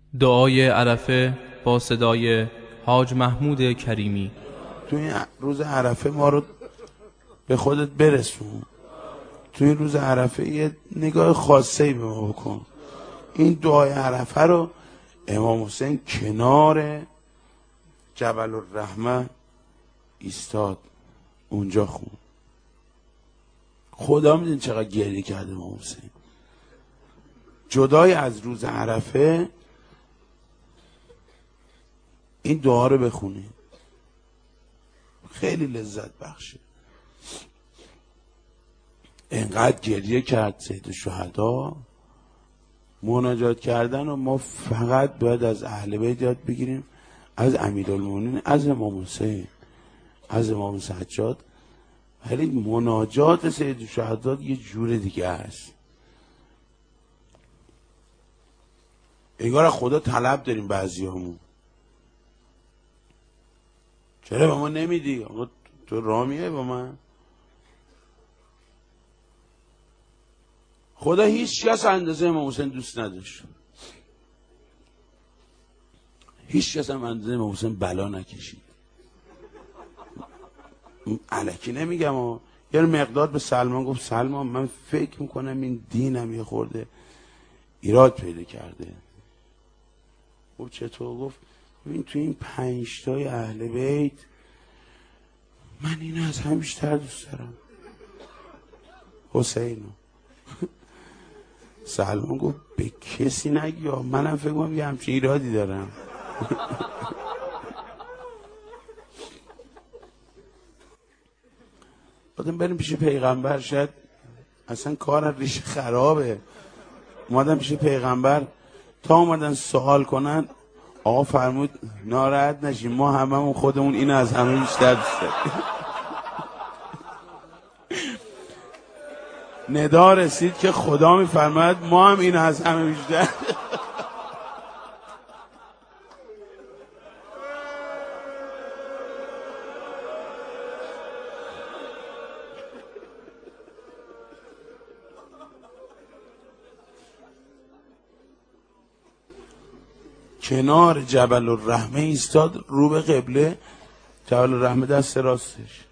دعای عرفه با صدای حاج محمود کریمی. تو این روز عرفه ما رو به خودت برسون. تو این روز عرفه یه نگاه خاصه‌ای به ما بکن. این دعای عرفه رو امام حسین کنار جبل الرحمه ایستاد، اونجا خون. خدا میدین چقدر گریه کرده امام حسین. جدای از روز عرفه این دعا رو بخونید، خیلی لذت بخشه. انقدر گریه کرد سید الشهدا، مناجات کردن و ما فقط باید از اهل بیت یاد بگیریم، از امیرالمومنین، از امام حسین، از امام سجاد. ولی مناجات سید الشهدا یه جور دیگه است. انگار خدا طلب داریم بعضیامون. چرا به ما نمیدی؟ آقا تو رامیه با من؟ خدا هیچ کس اندازه امام حسین دوست نداشت. هیچ کس هم اندازه امام حسین بلا نکشید. الکی نمیگم یه مقدار به سلمان گفت سلمان من فکر میکنم این دینم یه خورده ایراد پیدا کرده. گفت چطور؟ گفت ببین تو این 5 تای اهل بیت من اینو از هم بیشتر دوست دارم، حسینو. سلمان گفت به کسی نگی، منم فکر کنم یه همچین ایرادی دارم. بعدم بریم پیش پیغمبر، شاید اصلا کار ریشه خرابه. اومدن پیش پیغمبر، تا اومدن سوال کنن آقا فرمود ناراحت نشیم، ما هممون خودمون این از همه بیشتر دوست داریم. ندا رسید که خدا میفرماید ما هم این از همه بیشتر. کنار جبل الرحمه ایستاد، رو به قبله. جبل الرحمه دست راستش.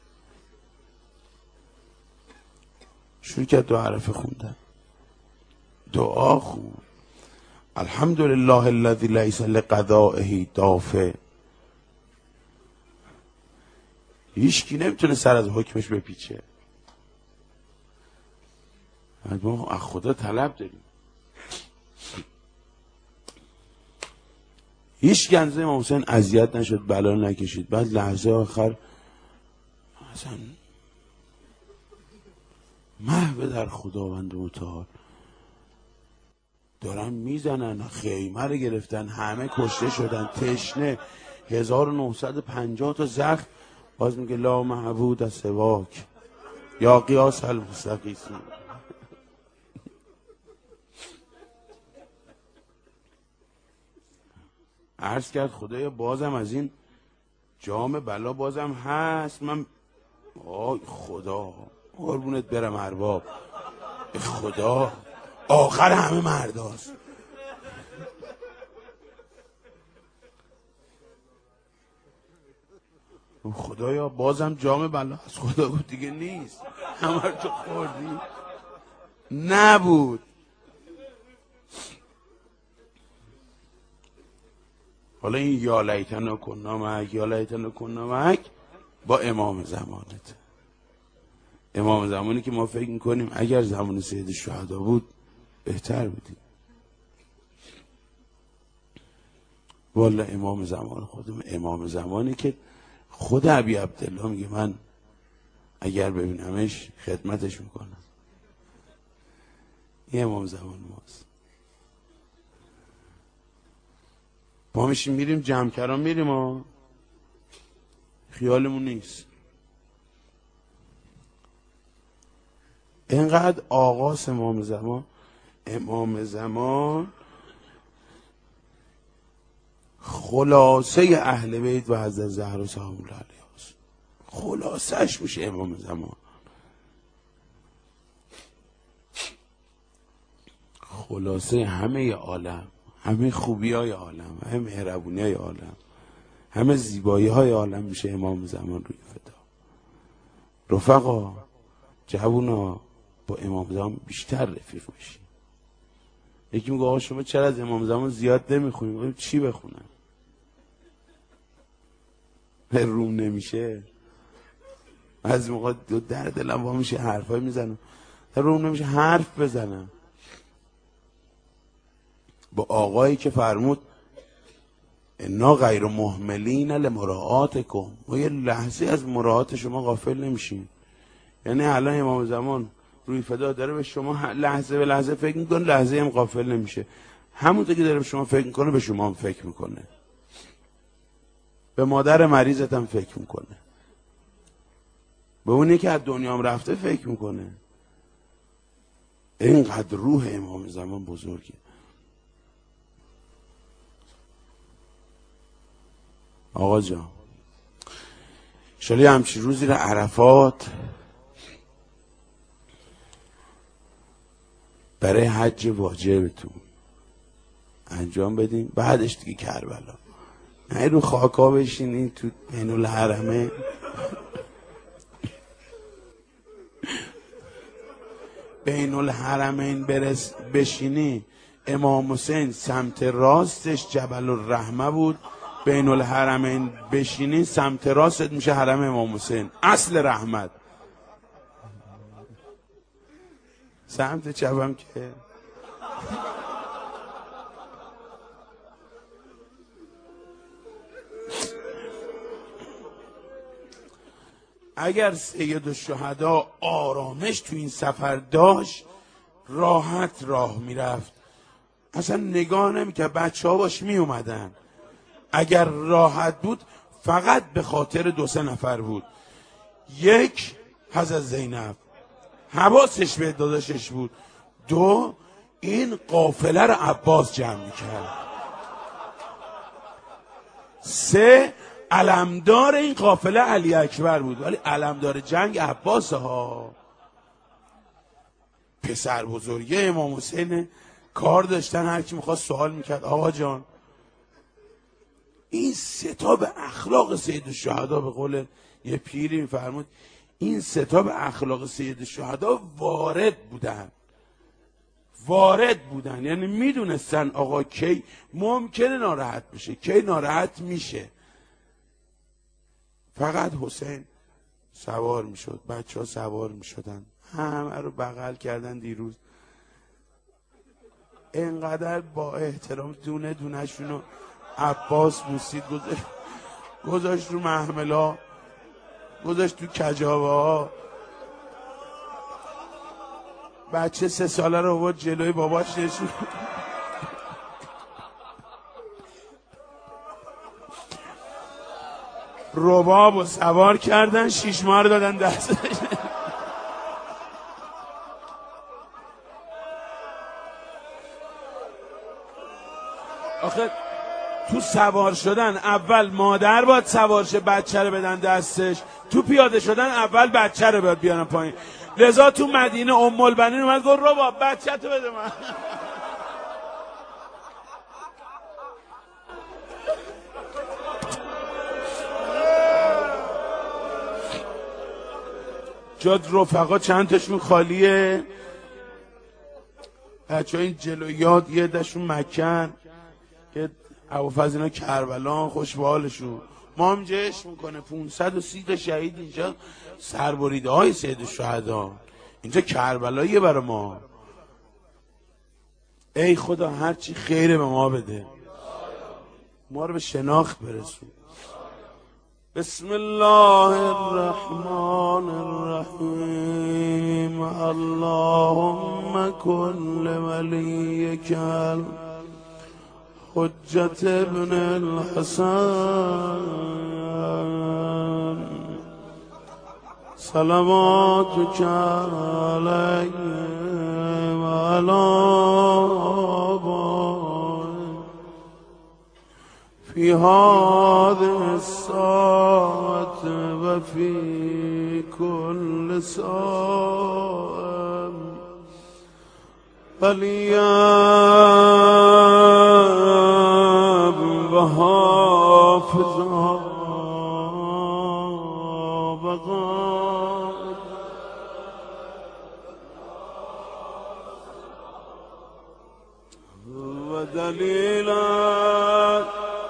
شروع کرد دعا عرفه خوندن. دعا خون الحمدلله الذی لیس لقضائه دافع. هیچکی نمیتونه سر از حکمش بپیچه. ما از خدا طلب داریم. هیچ گنزه امام حسین اذیت نشد، بلا نکشید. بعد لحظه آخر اصلا محو در خداوند متعال دارن میزنن، خیمه رو گرفتن، همه کشته شدن، تشنه، 1950 تا زخم. باز میگه لا معبود از سواک یا قیاس المستقیس. عرض کرد خدایا بازم از این جام بلا بازم هست. من آی خدا قربونت برم ارباب، خدا آخر همه مرداست. خدایا بازم جام بلا از خدا بود دیگه نیست، همه رو تو خوردی. نبود. حالا این یا لیتنا کنا معک، یا لیتنا کنا معک با امام زمانت. امام زمانی که ما فکر میکنیم اگر زمان سید الشهدا بود بهتر بودیم. والا امام زمان خودم، امام زمانی که خود ابی عبدالله میگه من اگر ببینمش خدمتش میکنم. این امام زمان ماست. ما میشیم میریم جمع کرام میریم خیالمون نیست. اینقدر آغاز امام زمان خلاصه اهل بیت و حضرت زهرا سلام الله علیها است. خلاصش میشه امام زمان. خلاصه همه عالم، همه خوبی های عالم، همه مهربونی های عالم، همه زیبایی های عالم میشه امام زمان روی فدا. رفقا جوونا با امام زمان بیشتر رفیق میشین. یکی میگه آقا شما چرا از امام زمان زیاد نمیخونیم؟ چی بخونم؟ روم نمیشه. از موقع در دلم وا میشه حرفای میزنم، در روم نمیشه حرف بزنم. با آقایی که فرمود انا غیر مهملین لمراعاتکم، ما یه لحظه از مراعات شما غافل نمیشیم. یعنی الان امام زمان روی فدا داره به شما لحظه به لحظه فکر میکنه، لحظه هم غافل نمیشه. همونطور که داره به شما فکر میکنه به شما هم فکر میکنه، به مادر مریضت هم فکر میکنه، به اونی که از دنیا هم رفته فکر میکنه. اینقدر روح امام زمان بزرگه. آقا جان شالی همچین روزی را عرفات برای حج واجبتون انجام بدین، بعدش دیگه کربلا. نه رو خاکا بشینین تو بین الحرمین، بین الحرمین بشینی. امام حسین سمت راستش جبل الرحمه بود، بین الحرمین بشینی سمت راست میشه حرم امام حسین، اصل رحمت. سمت چپم که اگر سید الشهدا آرامش تو این سفر داشت راحت راه میرفت، اصلا نگاه نمیکرد، بچه ها باش میومدن. اگر راحت بود فقط به خاطر 2-3 نفر بود. یک، حضرت زینب حواسش به داداشش بود. 2، این قافله رو عباس جمع میکرد. 3، علمدار این قافله علی اکبر بود، ولی علمدار جنگ عباس ها. پسر بزرگی امام حسین کار داشتن، هر کی میخواست سوال میکرد. آقا جان این 3 تا به اخلاق سید الشهدا، به قول یه پیری میفرمود این 3 تا به اخلاق سید الشهدا وارد بودن. یعنی میدونستن آقا کی ممکنه ناراحت بشه، کی ناراحت میشه. فقط حسین سوار میشد، بچه ها سوار میشدن، همه رو بغل کردن. دیروز اینقدر با احترام دونه دونه شونو عباس بوسید، گذاشت رو محملا، گذاشت تو کجاوه ها. بچه 3 ساله رو آورد جلوی باباش نشون، رباب رو سوار کردن، 6 ماه رو دادن دستش. آخه تو سوار شدن اول مادر باید سوار شه بچه رو بدن دستش، تو پیاده شدن اول بچه رو باید بیارن پایین. لذا تو مدینه ام البنین اومد گفت رباب بچه تو بده من. جاد رفقا چند تاشون خالیه، بچه ها این جلویات یه دشون مکن که ابوالفضل اینا کربلا، خوش به حالشون. ما هم جشن میکنه 530 تا شهید اینجا، سربریده های سید الشهدا اینجا کربلاییه برای ما. ای خدا هرچی خیره به ما بده، ما رو به شناخت برسون. بسم الله الرحمن الرحیم. اللهم کن لولیک حجت ابن الحسن صلواتک علیه و علی آبائه فی هذه الساعة و فی کل ساعة ولیا حافظا و دلیلا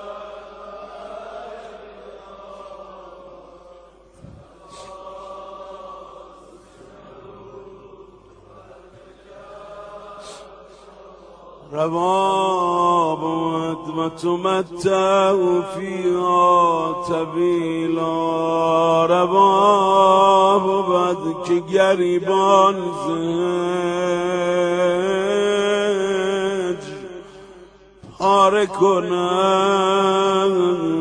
رباب و تمتع فیها طویلا رباب بود که گریبان زنج پاره کنن.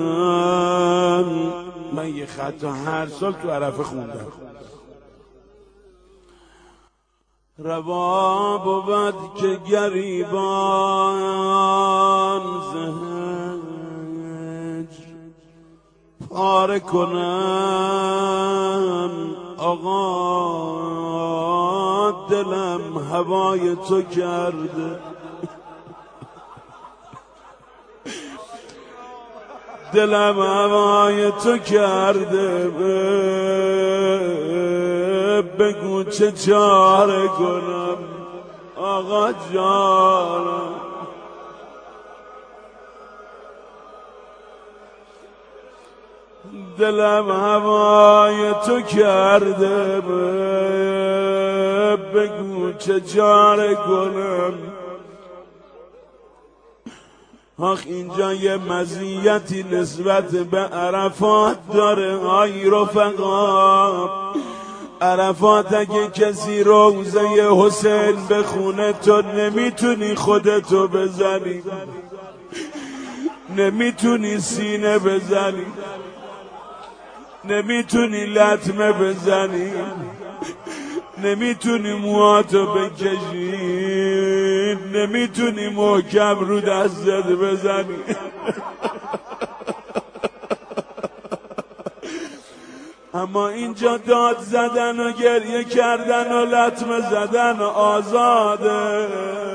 من یه خط هر سال تو عرفه خوندم. رباب بود که گریبان زنج پاره کنن. آقا دلم هوای تو کرده، دلم هوای تو کرده، بگو چه چاره کنم آقا جانم. دلم هوای تو کرده، بگو چه چاره کنم. آخ اینجا یه مزیتی نسبت به عرفات داره های رفقا. عرفات اگه کسی روزه حسین بخونه تو نمیتونی خودتو بزنی، نمیتونی سینه بزنی، نمیتونی لطمه بزنی، نمیتونی موهاتو بکشی، نمیتونی محکم رو دستت بزنی. اما اینجا داد زدن و گریه کردن و لطمه زدن و آزاده.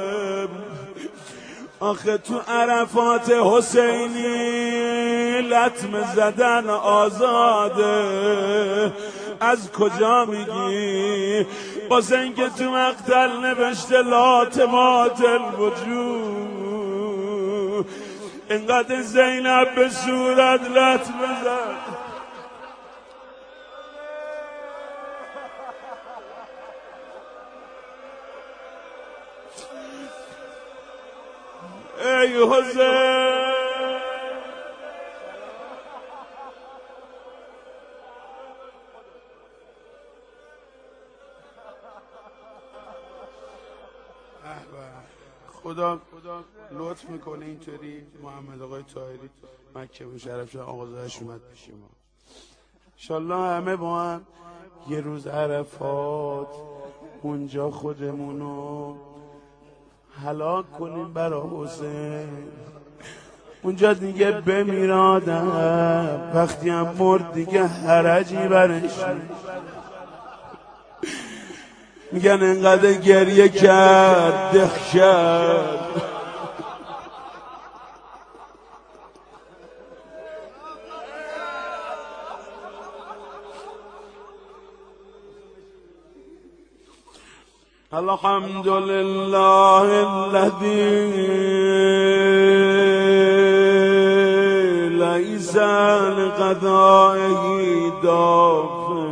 آخه تو عرفات حسینی لطمه زدن آزاده. از کجا میگی؟ واسه اینکه تو مقتل نوشته لاتمات الوجود. اینقدر زینب به صورت لطمه زد. ای حسین خدا لطف میکنه اینطوری محمد آقای طاهری مکه مشرف شد آقازاده‌اش اومد پیش ما. انشالله همه با هم یه روز عرفات اونجا خودمونو هلاک کنیم برای حسین. اونجا دیگه بمیرادم، وقتی هم مرد دیگه حرجی برش. میگن انقدر گریه کرد دق کرد. الحمد لله الذي ليس لقضائه دافع.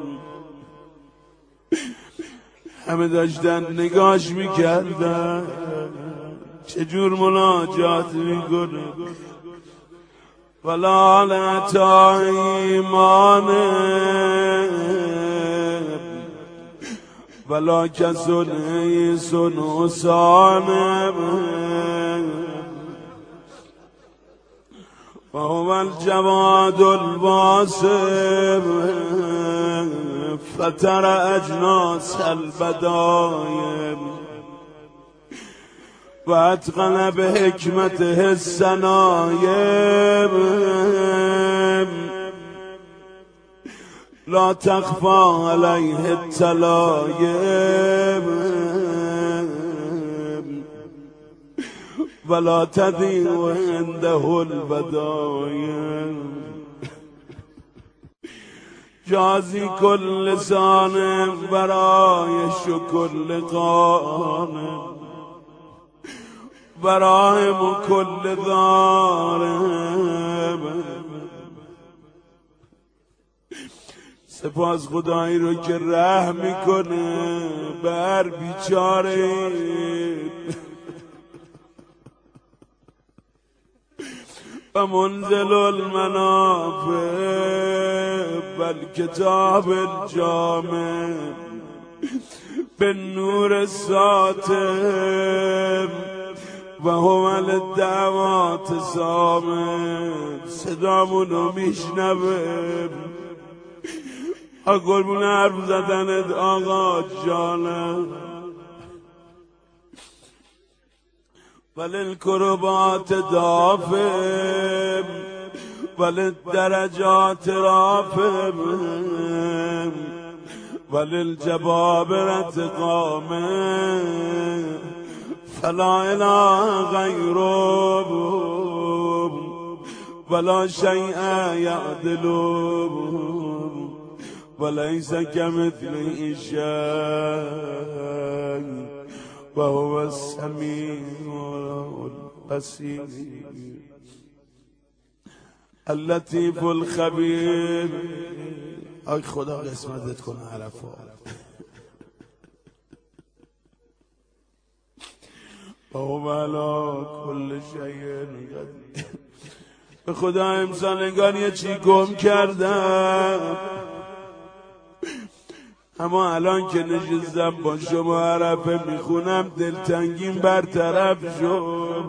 همه داشتن نگاش میکردن چجور مناجات میکنه. ولا لعطا ایمانه ولا کسن ایسن حسانه و هو الجواد الواسم فتر اجناس البدایم و اتقن به حکمته السنایم لا تخفى عليه التلایم ولا تضيع عنده البدايا جازی کل سانم برای شکل قانم برایم کل دارم. سپاس خدایی رو که رحم میکنه بر بیچاره و منزل المنافع بل کتاب الجامع بالنور الساطع و هو للدعوات صامت. صدامونو میشنوه قربون حرف زدنت آقا جانم. وللکربات دافع وللدرجات رافع وللجبابرة قامع فلا اله غیره ولا شیء یعدله وليس كمثله شيء وهو السميع البصير اللطيف الخبير. ای خدا قسمتت کنه عرفا. وهو على كل شيء قدير. به خدا امسالگان یه چی گم کردم، اما الان که نشستم با شما عرفه میخونم دلتنگیم برطرف شد.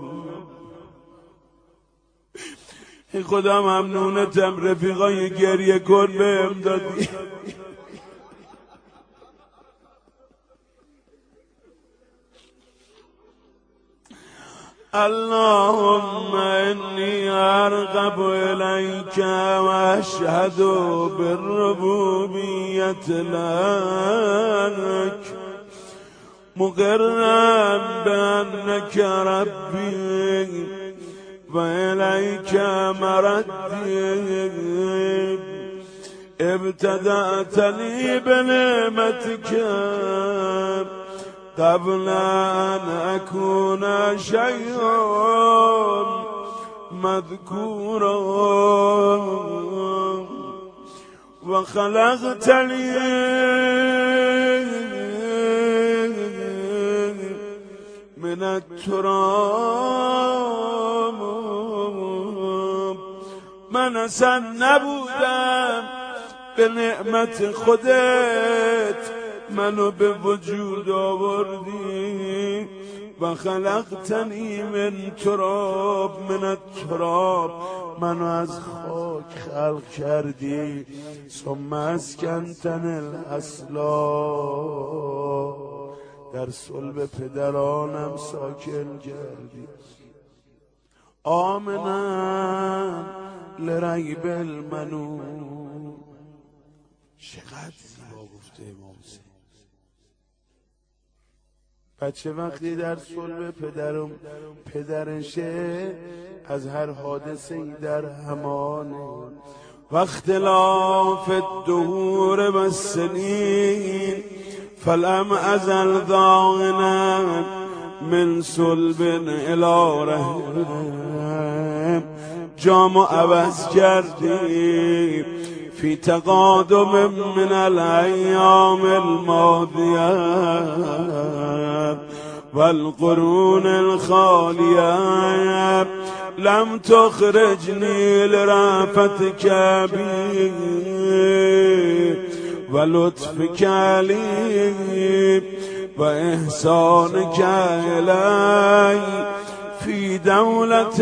ای خدا ممنونتم رفیقای گریه کن بهم دادی. اللهم انی ارغب الیک و اشهد بالربوبیت لک مقرا بانک ربی و الیک مردی ابتدأتنی بنعمتک قبل ان اكون شيئا مذكورا وخلقتني من التراب. من اصلا نبودم، به نعمت خودت منو به وجود آوردی. و خلقتنی من تراب، من التراب، منو از خاک خلق کردی. ثم اسکنتن الاصلا، در صلب پدرانم ساکن کردی. آمنا لریب المنون. چقدر زیبا گفته امام حسین. بچه وقتی در صلب پدرشه از هر حادثه ای در امانه. و اختلاف الدهور و السنین فلم ازل ضاغنا من صلب الی رحم. جامو عوض کردی فی تقادم من الایام الماضیه والقرون الخالیه. لم تخرجنی لرأفتک بی و لطفک علی و احسانک الی فی دولت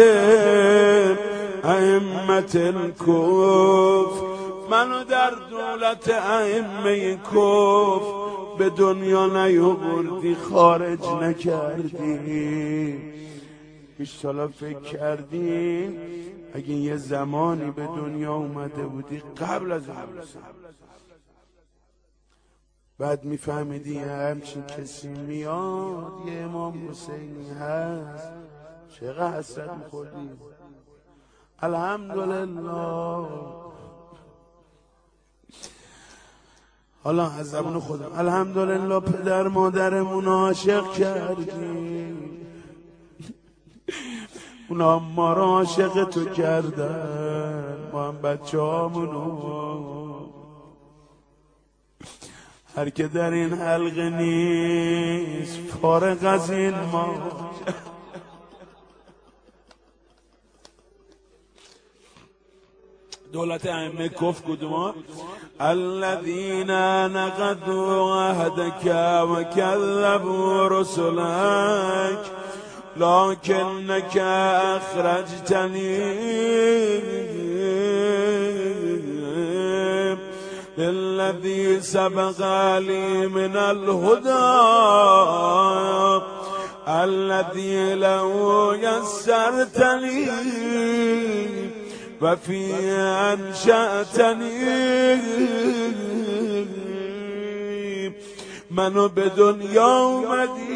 ائمة الکفر. منو در دولت ائمه کفر به دنیا نیاوردی، خارج نکردی. ایشالا فکر کردی اگه یه زمانی به دنیا اومده بودی قبل از بعد میفهمیدی همچین کسی میاد، یه امام حسینی هست چقدر حسرت میخوردی. الحمدلله. حالا از زبان خودم الحمدلله پدر مادرمون عاشق کردی، اونا ما را عاشق تو کردن، ما هم بچه هامونو. هر که در این حلقه نیست فارغ از این ما. دولت ائمه کف کدوما؟ الذین نقضوا عهدک و کذبوا رسلک لکنک اخرجتنی بالذی سبق لی من الهدى الذی لو یسرتنی و فی انشأتنی. منو به دنیا اومدی،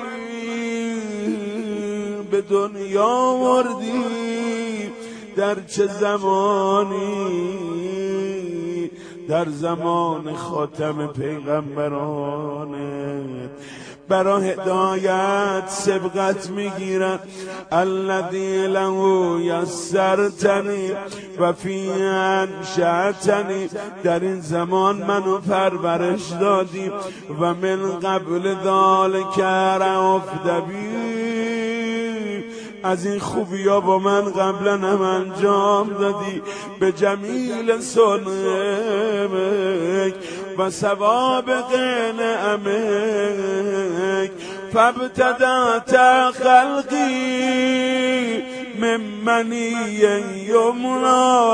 به دنیا آوردی، در چه زمانی؟ در زمان خاتم پیغمبرانت. برا هدایت سبقت میگیرن. الذی له یسرتنی و فی انشأتنی، در این زمان منو پرورش دادی و من قبل ذلک رأفت بی، از این خوبی ها با من قبلا هم انجام دادی. به جمیل صنعک و سوابق نعمک فابتدأت خلقی من منی یمنا.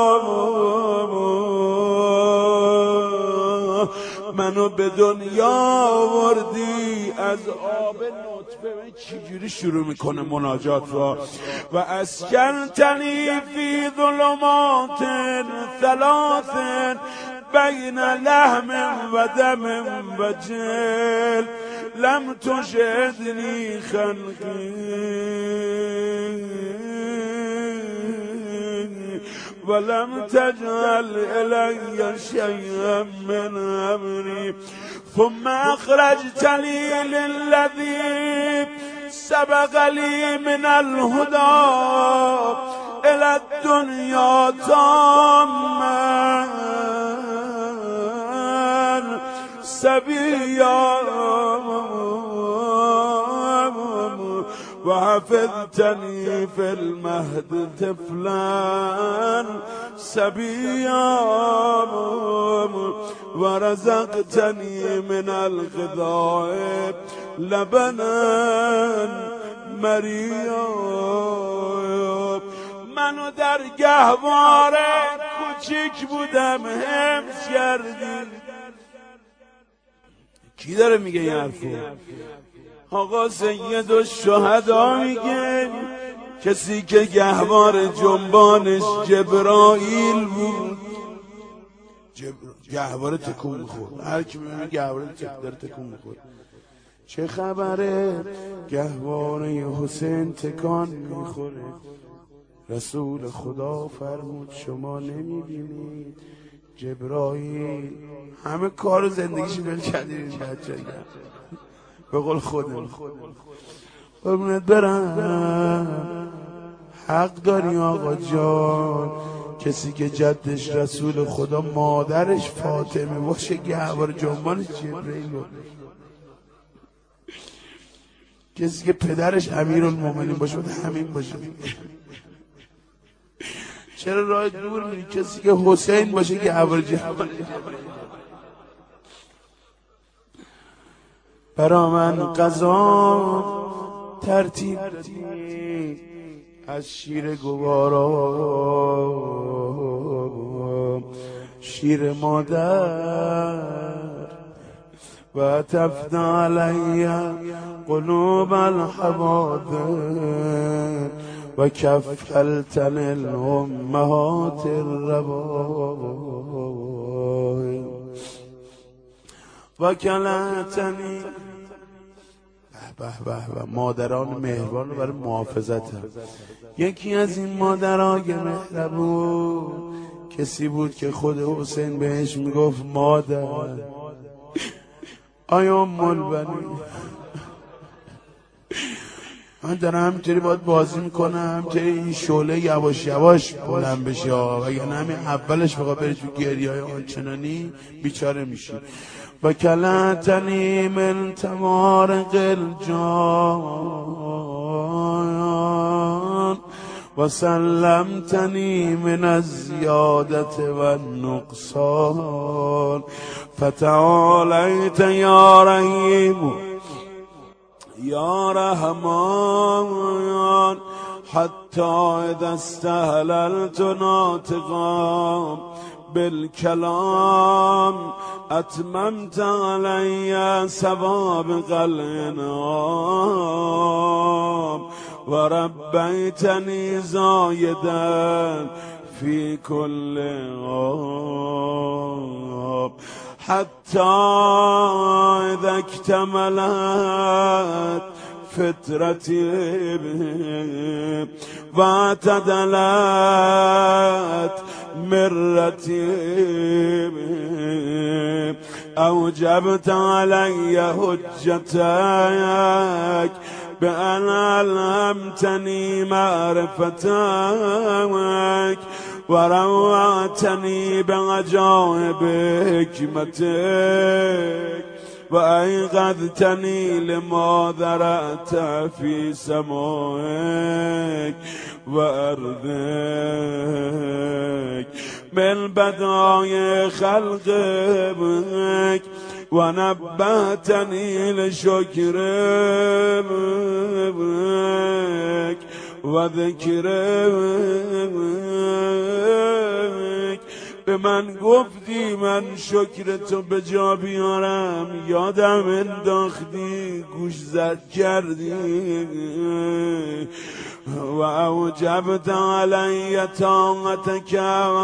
منو به دنیا آوردی از آب نطفه. چجوری شروع میکنه مناجات را؟ و اسکنتنی فی ظلمات ثلاث بین لحم و دم و جل لم تشهدنی خلقی ولم تجعل الی شیئا من امری ثم اخرجتنی للذی سبق لی من الهدى الى الدنیا تاما سبیا و حفظتنی فی المهد طفلا سبیا و رزقتنی من الغذاء لبنا مریا. منو در گهواره کوچیک بودم حفظ کردی. کی داره میگه این حرفو؟ آقا سید الشهدا میگه کسی که گهوار جنبانش جبرائیل بود. گهواره تکون میخورد. هر کی میبینه گهواره داره تکون میخورد. چه خبره؟ گهواره حسین تکان میخوره. رسول خدا فرمود شما نمیبینید جبرائیل همه کار زندگیش ول کرده بچه به قول خودم قربونت برم. حق داری آقا جان. کسی که جدش رسول خدا مادرش فاطمه باشه گهواره جنبانش جبرائیل بود. کسی که پدرش امیرالمومنین باشه باید همین باشه. چرا راه دور میری؟ کسی که حسین باشه گهواره جنبانش. برا من قضا ترتیب دادی از شیر گوارا شیر مادر و تفنى علی قلوب الحوادث و کفلتن الامهات الربائب و کلتنی مادران مهربان برای محافظت. یکی از این مادرای مهربون کسی بود که خود حسین بهش میگفت مادر آیا ام البنین من دارم همینطوری باید بازی میکنم، همینطوری این شعله یواش یواش بلند بشه وگرنه همین اولش بخواه بری تو گریه های آنچنانی بیچاره میشی. و کلتنی من تمارق الجان و سلمتنی من الزیادت و النقصان فتعالیت یا رحیم یا رحمان حتی اذا استهللت ناطقا بالکلام اتممت علی سوابق الانعام و ربیتنی زایدا فی کل عام حتی اذا اکتملت فطرتی و اعتدلت مرتی اوجبت علی حجتک بأن علمتنی معرفتک و روعتنی بعجائب حکمتک و ایقظتنی لما ذرأت فی سمائک و ارضک من بدایع خلقک و نبهتنی لشکرک و ذکرک. به من گفتی من شکر تو به جا بیارم، یادم انداختی گوش زد کردی و اوجبت علی طاعتک و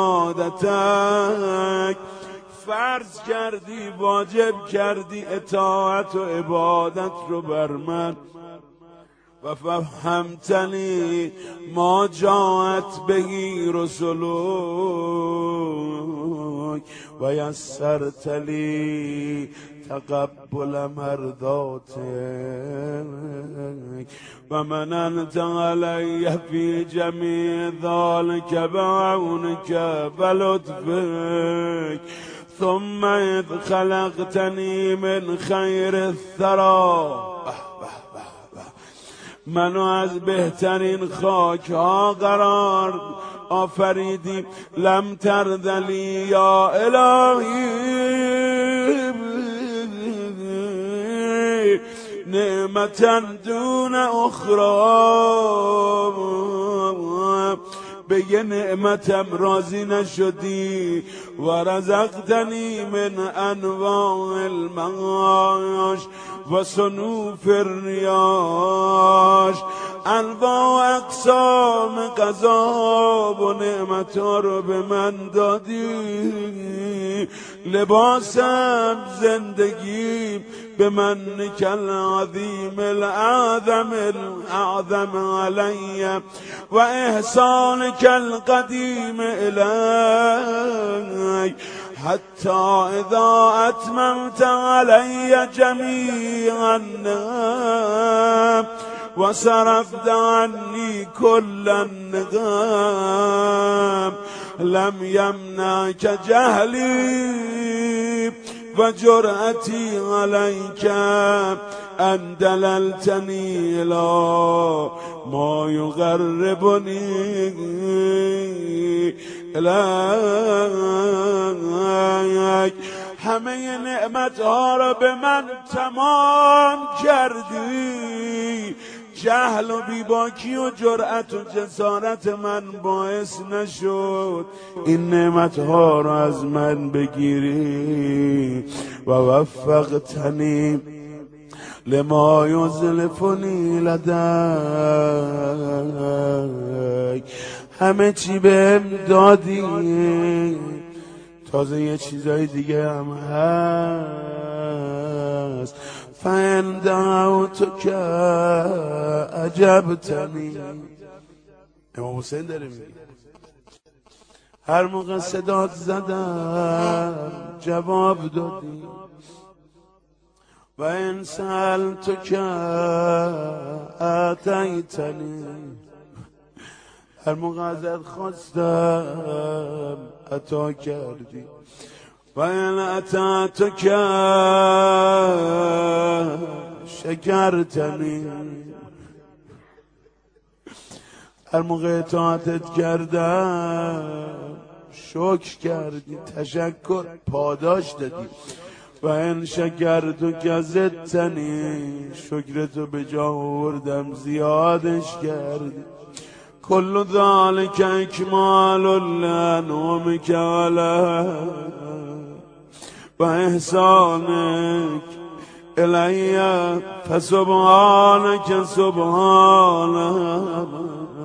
عبادتک، فرض کردی واجب کردی اطاعت و عبادت رو بر من و فهمتنی ما جاءت بهی رسولک و یسرت لی تقبل مرضاتک و مننت علی فی جمیع ذلک بعونک و لطفک. ثم اذ خلقتنی من خیر الثری، منو از بهترین خاک ها قرار آفریدی، لم ترذلی یا الهی نعمتا دون اخرى، به یه نعمتم راضی نشدی و رزقتنی من انواع المعاش و صنوف الریاش، انواع اقسام غذا و نعمتها رو به من دادی، لباسم زندگی به من کل عظیم الاعظم علی و احسان کل قدیم الی، حتی اذا اتممت علی جمیع النعم و صرفت عنی کل النقم، لم یمنعک جهلی و جرأتی علیک ان دللتنی الی ما یقربنی الیک. همه نعمتها را به من تمام کردی، جهل و بیباکی و جرأت و جسارت من باعث نشد این نعمتها را از من بگیری و وفقتنی لما یزلفنی لدیک، همه چی بهم دادی، تازه یه چیزای دیگه هم هست. فإن دعوتك اجبتنی. امام حسین داره میگه هر موقع صدات زدم جواب دادی. و این سألتک اعطیتنی، هر موقع ازت خواستم عطا کردی. و این اطعتک شکرتنی، هر موقع اطاعتت کردم شکر کردی، تشکر پاداش دادی. و این شکرتک زدتنی، شکرتو به جا آوردم زیادش کردی. کل ذالک اکمال لنعمک علی و احسانک الی فسبحانک سبحانک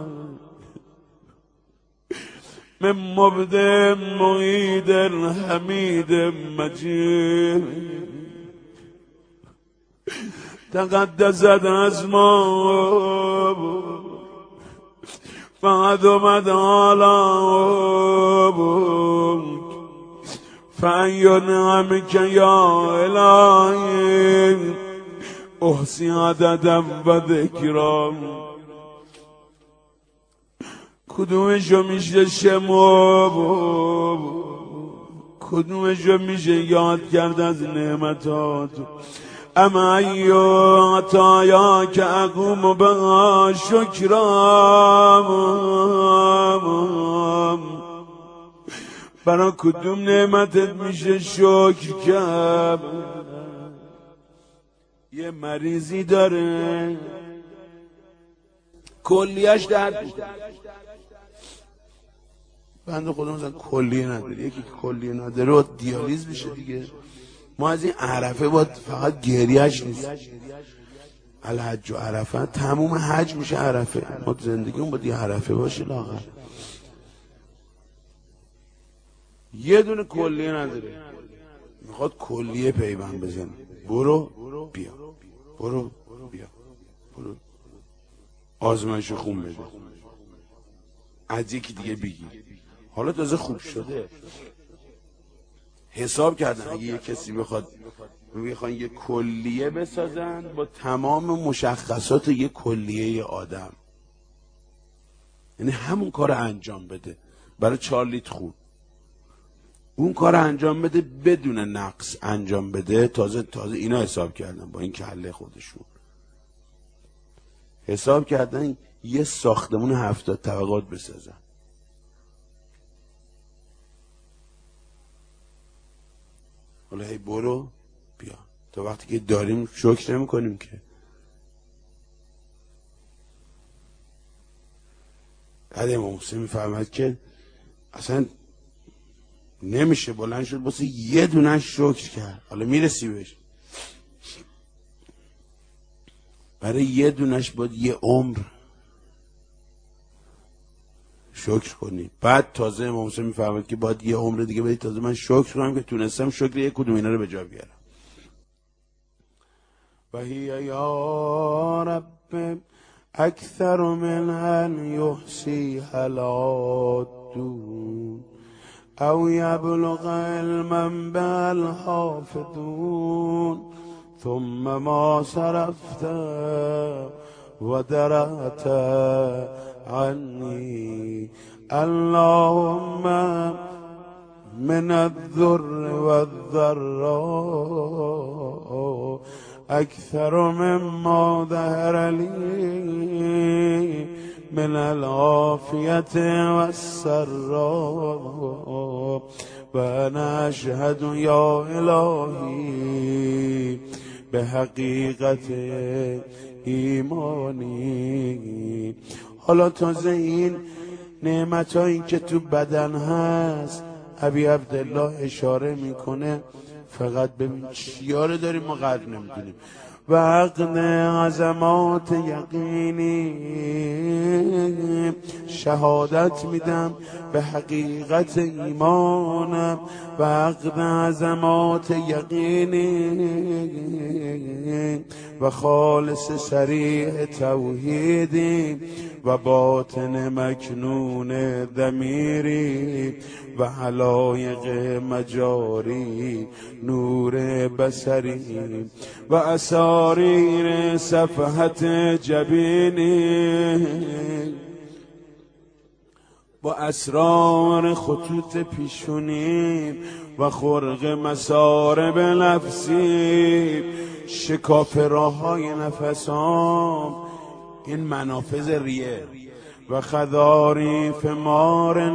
من مبدع معید حمید مجید. تقدست اسماء فعظمت آلاء فأی نعمک یا الهی احصی عددا و ذکرا. کدومشو میشه شمرد، کدومشو میشه یاد کرد از نعمتات. اما ایو عطایا که اقوم بها شکرام، برای کدوم نعمتت میشه شکر کرد. یه مریضی داره کلیش درد میکنه، بنده خدا مثلا کلیه نداره، یکی کلیه نداره و دیالیز بشه دیگه. ما از این عرفه باید فقط گریهش نیست، الحج و عرفه تموم حج میشه عرفه. ما زندگیمون باید یه عرفه باشه لاغر. یه دونه کلیه نداره، میخواد کلیه پیوند بزنه. برو بیا، برو بیا، برو آزمایش خون بده، از یکی دیگه بگی. حالا تازه خوب شده، حساب کردن اگه یه کسی بخوان یه کلیه بسازن با تمام مشخصات یه کلیه آدم، یعنی همون کار انجام بده برای 4 لیتر خون، اون کار انجام بده بدون نقص انجام بده. تازه اینا حساب کردن با این کله خودشون، حساب کردن یه ساختمون 70 طبقات بسازن. حالا هی برو بیا، تا وقتی که داریم شکر نمی کنیم که. بعد امام حسین میفرماید که اصلا نمیشه بلند شد واسه یه دونه شکر کرد. حالا میرسی بهش، برای یه دونش باید یه عمر شکر کنی. بعد تازه امام حسین میفرماید که باید یه عمر دیگه بدی تازه من شکر کنم که تونستم شکر یک کدوم اینا رو به جا بیارم. و هی یا رب اکثر من ان یحصی حلات دون او یبلغ علما بالحافظون ثم ما صرفت و درعت عنی اللهم من الذر والضراء اکثر مما ظهر لی من العافیت والسراء و انا اشهد یا الهی به حقیقت ایمانی. حالا تازه این نعمت هایی که تو بدن هست ابی عبدالله اشاره میکنه، فقط ببین چیا رو داریم ما قدر نمیدونیم. و عقد عظمات یقینی. شهادت میدم به حقیقت ایمانم و عقد عظمات یقینی و خالص صریح توحیدی و باطن مکنون ضمیری و حلایق مجاری نور بصری و اساریر صفحت جبینی با اسرار خطوط پیشونی و خرق مسارب نفسی شکاف راههای نفسام این منافذ ریه و خضاریف مارن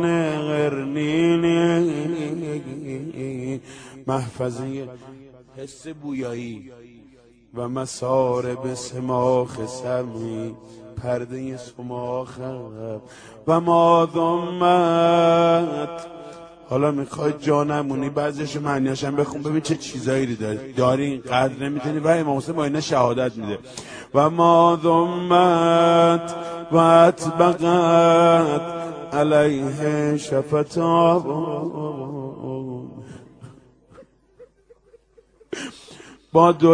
قرنینی محفظه حس بویایی و مسارب سماخ سمی پرده سماخ و ما ضمت. حالا میخواد جا نمونی بعضیش معنیاشم بخون ببین چه چیزایی داری اینقدر نمیتونی و امام حسین با اینا شهادت میده. و ما ضمت و اتبقت علیه شفتاب با دو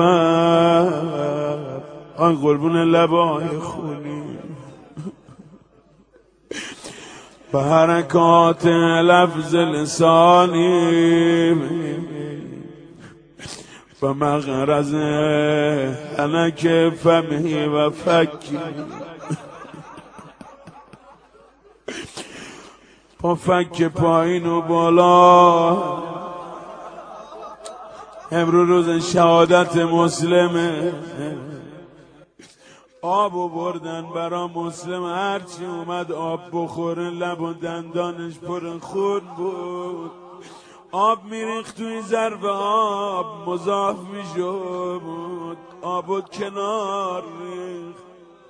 لبت آن قربون لبای خونی و حرکات لفظ لسانی و مغرز حنک فمهی و فکی با فک پایین و بالا. امروز روز شهادت مسلمه. آبو بردن برا مسلم هرچی اومد آب بخوره لب و دندانش پر خون بود. آب میریخت توی ظرف آب مضاف میشد آبو کنار ریخت.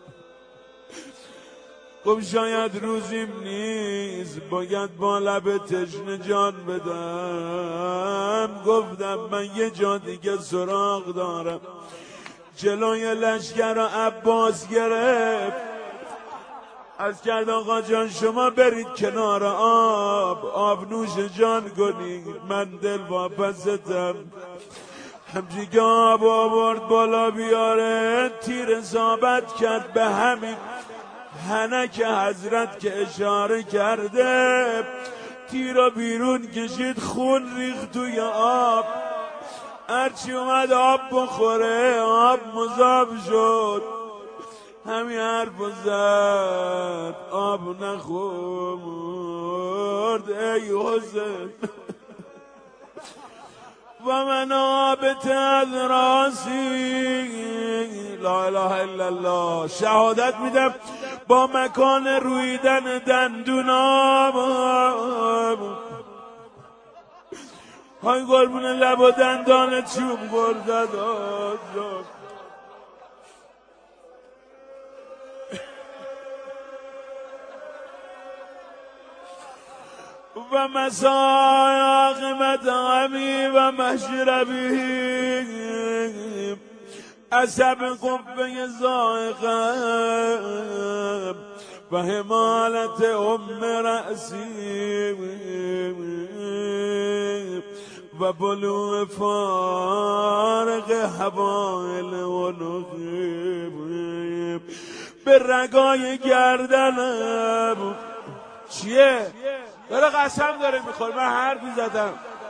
خب شاید روزیم نیست باید با لب تشنه جان بدم. گفتم من یه جا دیگه سراغ دارم. جلوی لشکر را عباس گرفت از کرد آقا جان شما برید کنار آب نوش جان کنید من دل واپستم. همچی که آب آورد بالا بیاره تیر اصابت کرد به همین حنک حضرت که اشاره کرده. تیر را بیرون کشید خون ریخت توی آب. هرچی اومد آب بخوره آب مذاب شد. همین حرف زد آب نخورد ای حسین. و من آبت از راسی لا اله الا الله. شهادت میدم با مکان رویدن دندونام های قربون لب و دندان چوب گرزد و مساق مدعمی و مشربی عصب قبه زائقم و حمالت رأسی و بلوغ فارق حوائل و نخیب به رگای گردنم. چیه؟ داره قسم داره میخور من حرفی زدم.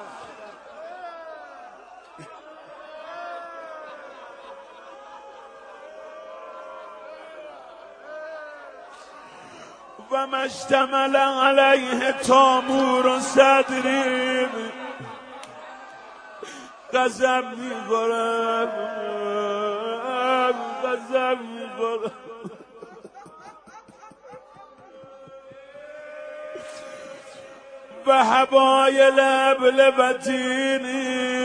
و مشتمل علیه تامور و صدری قسم میخورم قسم میخورم. و حبایل ابلبتینی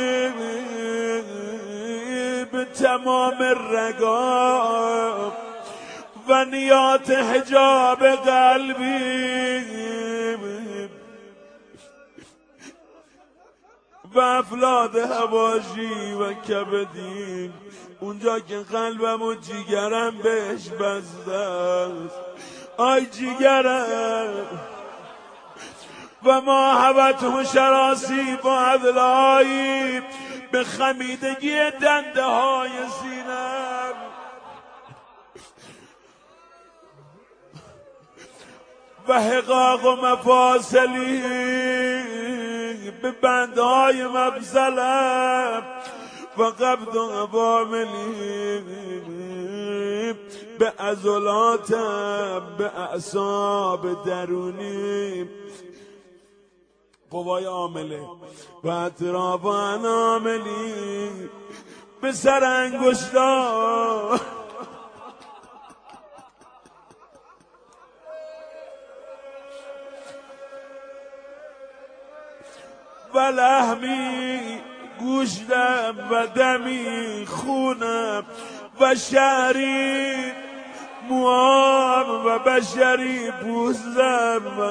به تمام رگام و نیات حجاب قلبی و افلاد حواشی و کبدی، اونجا که قلبم و جیگرم بهش بسته است. آی جیگرم و ما حبته شراسی با عدلایی به خمیدگی دنده های سینم و حقاق و مفاصلی به بندهای مفصلم و قبض و عواملی به عضلاتم به اعصاب درونی قوای عامله و اطراف اناملی به سر انگشتا و لحمی گوشتم و دمی خونم و شعری موام و بشری پوزم و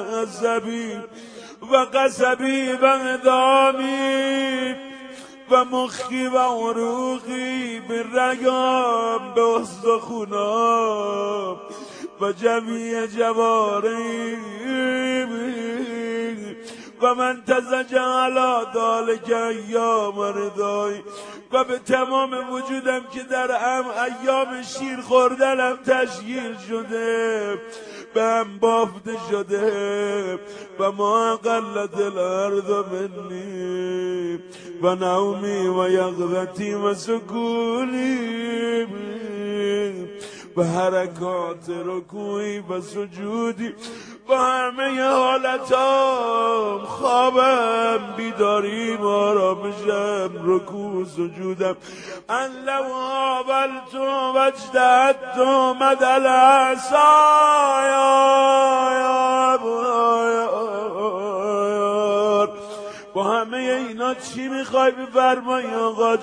قصبی و اندامی و مخی و عروقی به رگام به استخونام و جمیع جواری و من تزج علی ذلک ایام ردایی و به تمام وجودم که در ایام شیر خوردنم تشکیل شده به هم بافته شده و ما قلت الارض منی و نومی و یقظتی و سکونی و حرکات رکوعی و سجودی و همه حالتام خوابم بیداریم آرامشم رکوع سجودم ان لو حاولت و اجتهدت مد العصایا با همه اینا چی میخوای بفرمایی آقا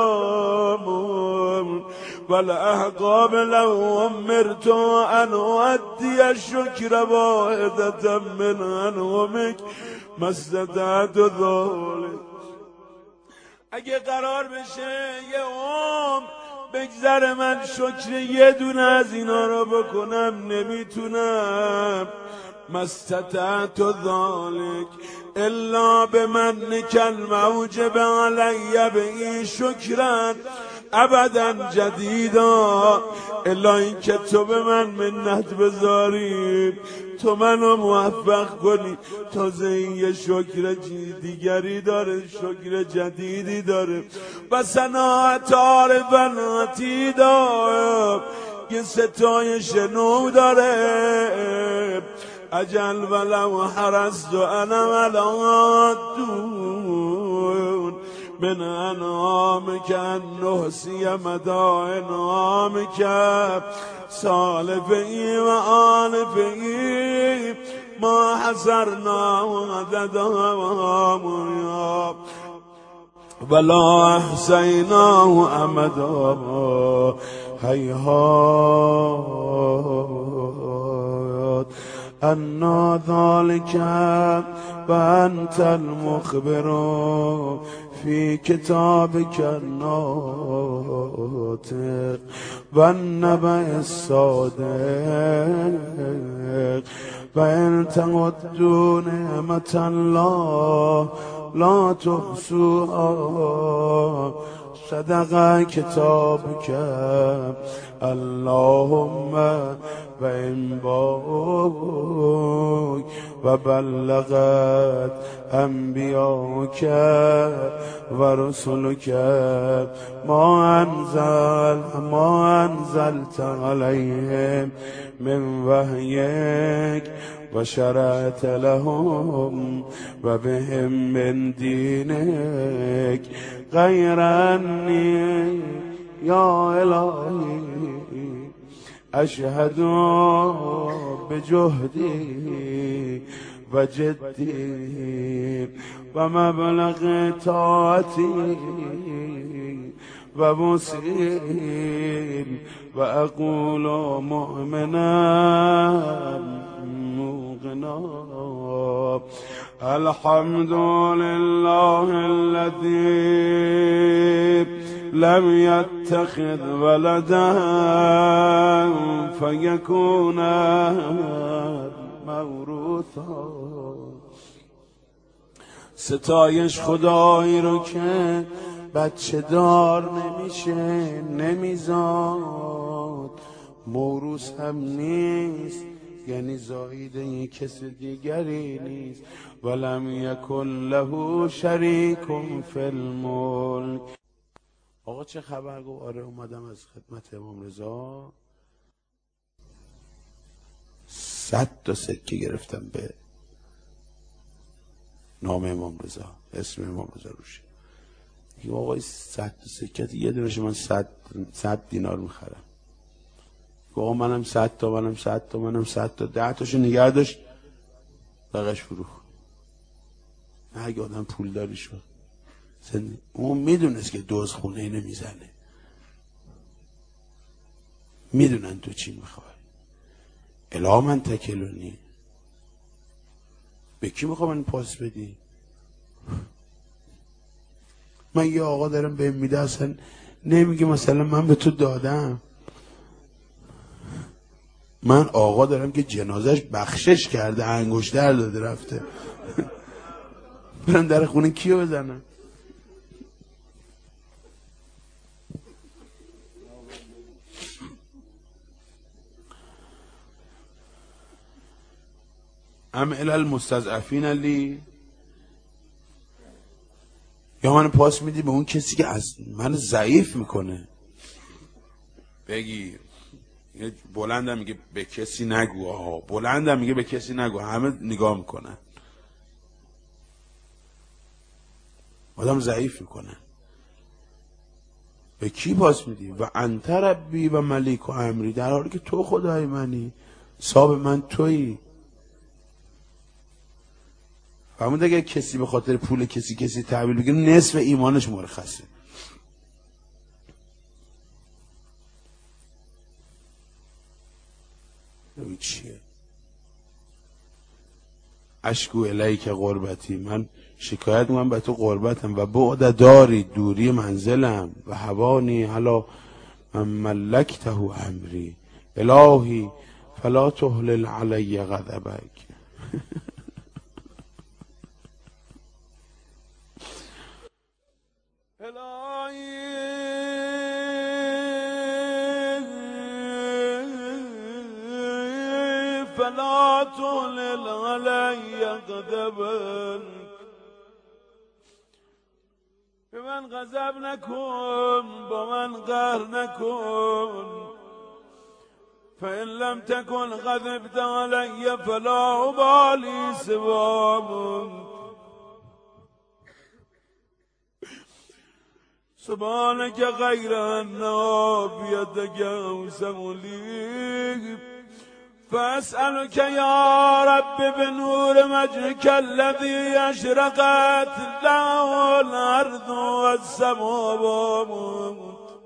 جان والاحقاب لو امرت ان اؤدی الشکر واحدة من انعمک ما استطعت ذلک. اگه قرار بشه یه عمر بگذره من شکر یه دونه از اینا رو بکنم نمیتونم. ما استطعت ذلک الا بمنک الموجب علی به شکرا ابدا جدیدا، الا این که تو به من منت بذاری، تو منو موفق کنی. تازه این یه شکر دیگری داره، شکر جدیدی داره و صناعت عارفناتی داره، یه ستایش نو داره. اجل ولو حرست انا ولا دون من انعامک ان نحصی مدى انعامک سالفی و آلفی ما حسرنا عددا ولا احصیناه امدا. هیهات انا ذلك وانت المخبر في كتابك الناطق والنبأ الصادق وإن تعدوا نعمة الله لا تحصوها صدق كتابك اللهم وإن باك وبلغت أنبياءك ورسلك ما أنزلت عليهم من وحيك وشرعت لهم وبهم من دينك غير أني يا إلهي أشهد بجهدي وجدي ومبلغ طاعتي ووسعي وأقول مؤمنا موقنا الحمد لله الذي لم يتخذ ولدا فيكون موروثا. ستایش خدایی رو که بچه دار نمیشه، نمیزاد، موروث هم نیست، یعنی زایده یک کس دیگری نیست. ولم یکن له شریک فی الملک. آقا چه خبر؟ گفت آره اومدم از خدمت امام رضا 100 تا سکه گرفتم به نام امام رضا، اسم امام رضا روشه. میگه آقا 100 تا سکه یه دونش من 100 دینار میخرم. آقا منم 100 تا، منم 100 تا، منم 100 تا، 10 تاشو نگه داشت بقیش فروخت. اگه آدم پولداری شد، اون میدونست که دوز خونه نمیزنه، میدونن تو چی میخوای. الا من تکلونی، به کی میخوای من پاس بدی؟ من یه آقا دارم بهم میده، اصلا نمیگه مثلا من به تو دادم. من آقا دارم که جنازش بخشش کرده، انگشتر داده رفته. برم در خونه کیو بزنم؟ ام المستضعفین لی، یا من پاس میدی به اون کسی که از من ضعیف میکنه. بگیر بلندم میگه به کسی نگو، آها بلندم میگه به کسی نگو، همه نگاه میکنن، آدم ضعیف میکنه. به کی پاس میدی؟ و انت ربی و ملیک و امری، در حالی که تو خدای منی، صاحب من تویی. فهمید اگه کسی به خاطر پول کسی تحویل بگیره نصف ایمانش مرخصه. این چیه؟ اشکو الیک غربتی، من شکایت میکنم به تو غربتم، و بعد داری، دوری منزلم، و هوانی حالا من ملکته امری الهی فلا تهلل علی غضبک. فلا تهلل علی غضبک، به من غضب نکن، با من قهر نکن. فإن لم تكن غضبت علی فلا أبالی سواک. سبحانك غیر أنه بیدک اوسم لی، فأسألك يا رب بنور وجهك الذي أشرقت له الأرض والسماوات.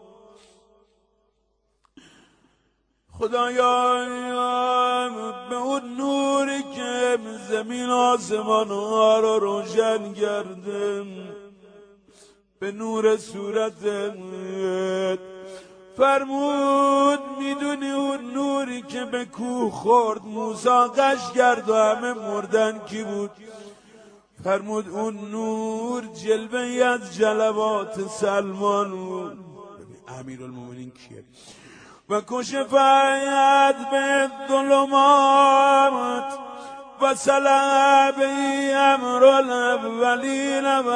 خدایا به اون نوری که زمین آسمان ها رو روشن کرده، به نور صورتت فرمود میدونی اون نوری که به کوه خورد موسی قش کرد و همه مردن کی بود؟ فرمود اون نور جلوه از جلوات سلمان بود. امیرالمومنین کیه؟ و کشفت به ظلمات و صلح به امر الاولین و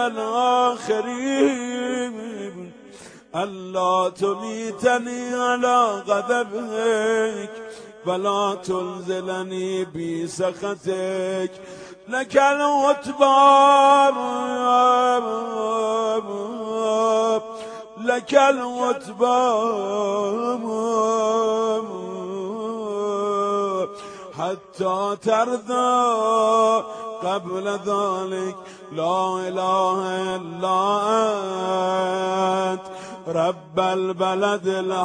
الاخرین. الله تمیتنی علی غضبک ولا تنزلنی بی سخطک. لک العتبی لك العتبى حتى ترضى قبل ذلك لا اله الا انت رب البلد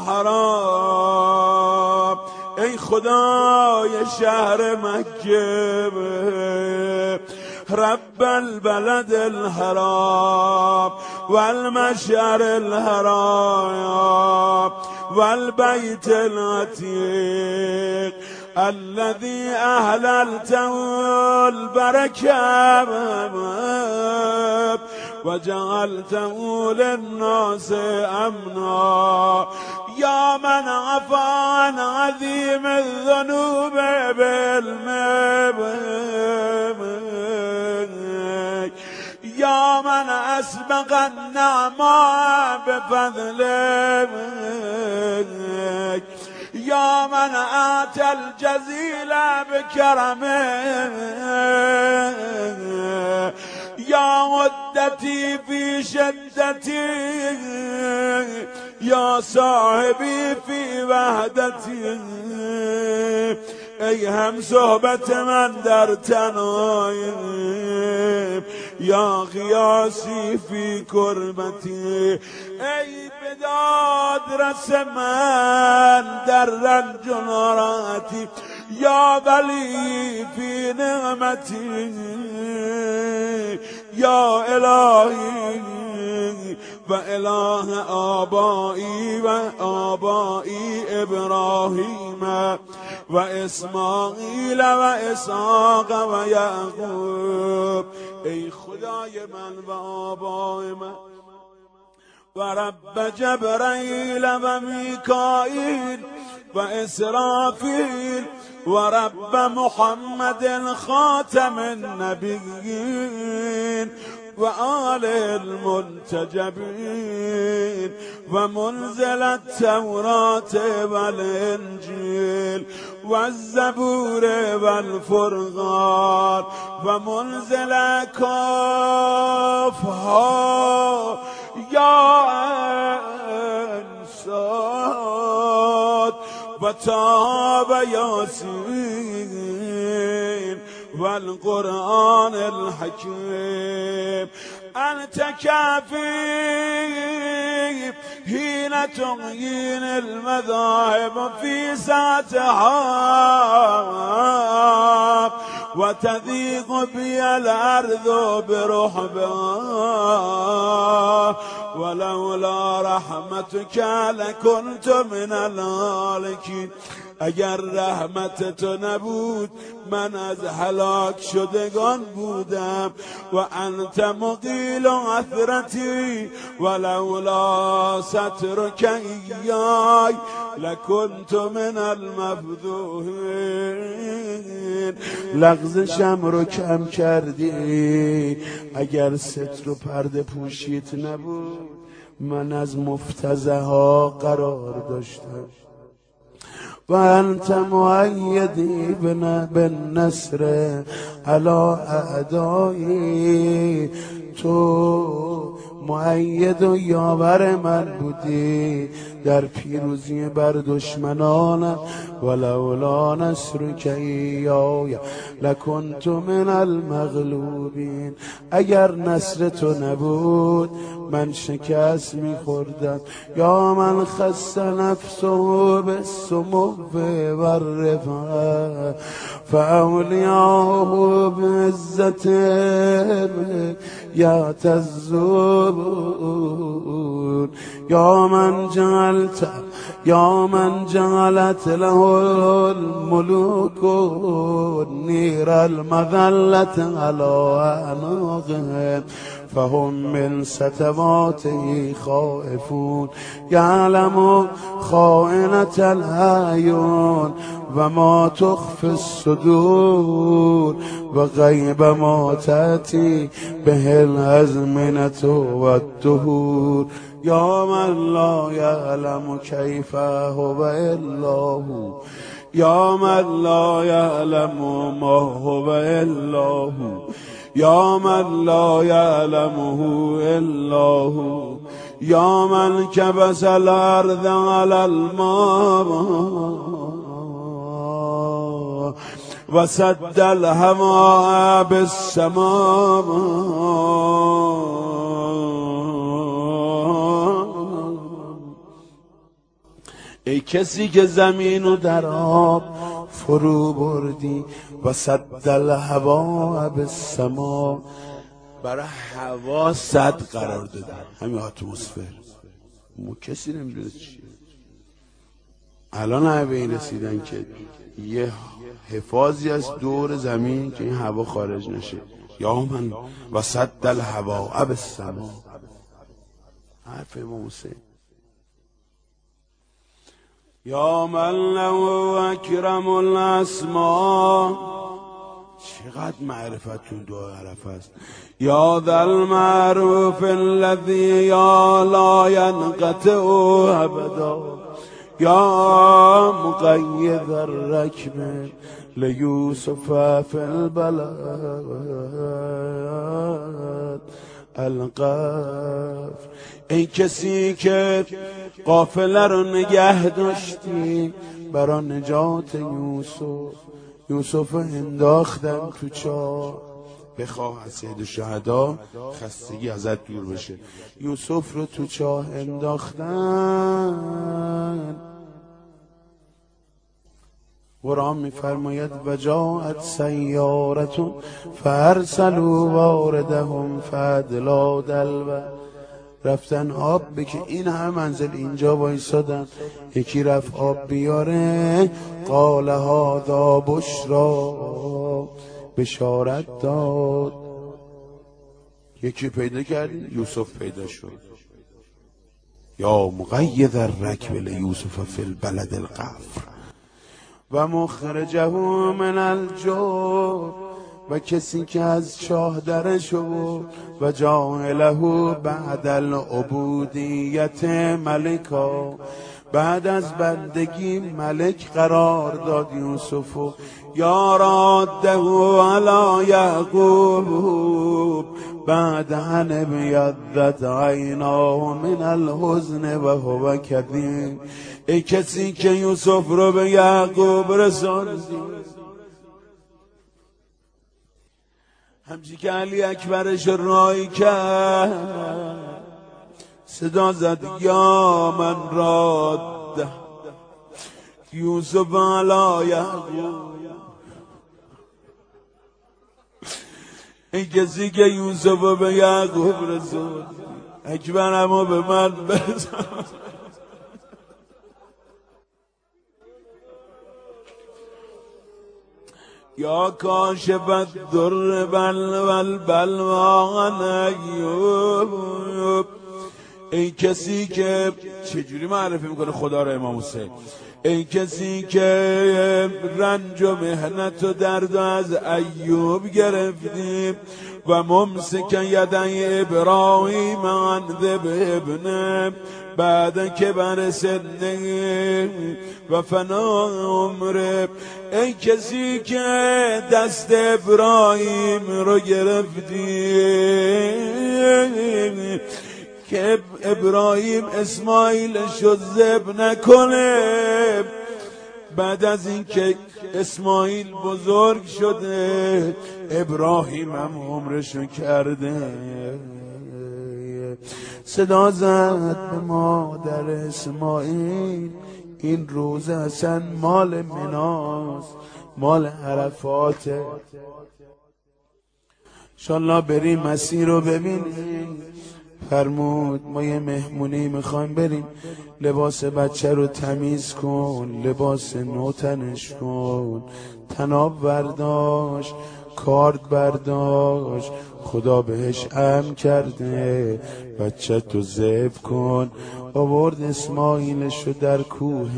الحرام. ای خدای شهر مکه، رب البلد الحرام والمشعر الحرام والبيت العتيق الذي أهللته البركة وجعلته للناس أمنا يا من عفى عن عظيم الذنوب بالماء يا من أسبق النعماء بفضلك يا من آتى الجزيل بكرمه يا مدتي في شدتي يا صاحبي في وحدتي ای هم صحبت من در تنهایی یا غیاسی فی کربتی ای بداد رس من در رنج و ناراحتی یا ولی فی نعمتی یا الهی و اله آبایی و آبایی ابراهیم و اسماعیل و اسحاق و یعقوب ای خدای من و آبای من و رب جبرائیل و میکائیل و اسرافیل و رب محمد خاتم النبیین و آل المنتجبین و منزل التوراة والانجیل والزبور والفرقان و منزل کافها یا انصاد و طه و یاسین والقرآن الحکیم أنت كافي حين تغيين المذاهب في ساعتها وتضيق بي الأرض برحبها ولولا رحمتك لكنت من الهالكين اگر رحمت تو نبود من از هلاک شدگان بودم و انت مقیل عثرتی ولولا سترک ایای لکنت من المفضوحین لغزشم رو کم کردی اگر ستر و پرده پوشیت نبود من از مفتضح ها قرار داشتم و انت مؤیدی بالنصر علی اعدایی تو مؤید و یاور من بودی در پیروزی بر دشمنانم ولولا نصرک ایای لکنت من المغلوبین اگر نصر تو نبود من شکست میخوردم یا من خص نفسه بالسمو والرفعه فاولیاه بعزت یعتزون یا من جعلت له الملوك نیر المذلة على اعناقهم فهم من ستواته خائفون یعلم خائنة الأعین و ما تخفی الصدور و غیب ما تأتی به الازمنة والدهور یا من لا یعلم کیف هو الا هو یا من لا یعلم ما هو الا هو یا من لا یعلمه الا هو یا من کبس الارض علی الماء و سد الهواء بالسماء ای کسی که زمین و در آب فرو بردی و صد الهوا بالسما، برای هوا صد قرار دادن، همین اتمسفر. ما کسی نمیدونه چیه. الان همه به این رسیدن که یه حفاظی از دور زمین که این هوا خارج نشه. یا من و صد الهوا بالسما، حرف امام حسین. یا من له اکرم الاسما، چقدر معرفتون دعا عرفه است. یا ذا المعروف الذی یا لا ینقطع ابدا، یا مقید الرکب لیوسف فی البلد القفر. ای کسی که قافله رو نگه داشتی برای نجات یوسف انداختن تو چاه. بخواه از سید الشهدا خستگی ازت دور بشه. یوسف رو تو چاه انداختن. قرآن میفرماید و جاءت سیارة فارسلوا واردهم فادلی دلو. رفتن آب بکه، این همه منزل اینجا وایسادن، یکی رفت آب بیاره. قال هذا بشرا، بشارت داد. یکی پیدا کردی، یوسف پیدا شد. یا مقید الرکب لیوسف فی البلد القفر و مخرجه من الجب، و کسی که از چاه درش بود. و جعله بعد العبودیت ملکا، بعد از بندگی ملک قرار داد یوسفو. یا راده علی یعقوب بعد ان بیضت عیناه من الحزن و هو کظیم. ای کسی که یوسف رو به یعقوب رساندی، همچی که علی اکبرش رای کرد، صدا زد یا من راد یوسف علی یعقوب. ای کسی که یوسف رو به یعقوب رساند، اکبرمو به من برسان. یا کاشف الضر والبلوا عن ایوب. ای کسی که چجوری معرفی میکنه خدا رو امام حسین؟ ای کسی که رنج و مهنت و درد از ایوب گرفتیم. و ممسک یدی ابراهیم عن ذبح ابنه بعد که بر سنه و فنا عمره. ای کسی که دست ابراهیم رو گرفتی که ابراهیم اسماعیلش رو ذبح نکنه، بعد از این که اسماعیل بزرگ شده ابراهیم هم عمرشو کرده. صدا زد به مادر اسماعیل، این روز اصلا مال مناست، مال عرفاته. انشالله بریم مسیر رو ببینیم. فرمود ما یه مهمونی میخوایم بریم، لباس بچه رو تمیز کن، لباس نو تنش کن. طناب برداشت، کارد برداشت، خدا بهش امر کرده بچه تو ذبح کن. آورد اسماعیلشو در کوه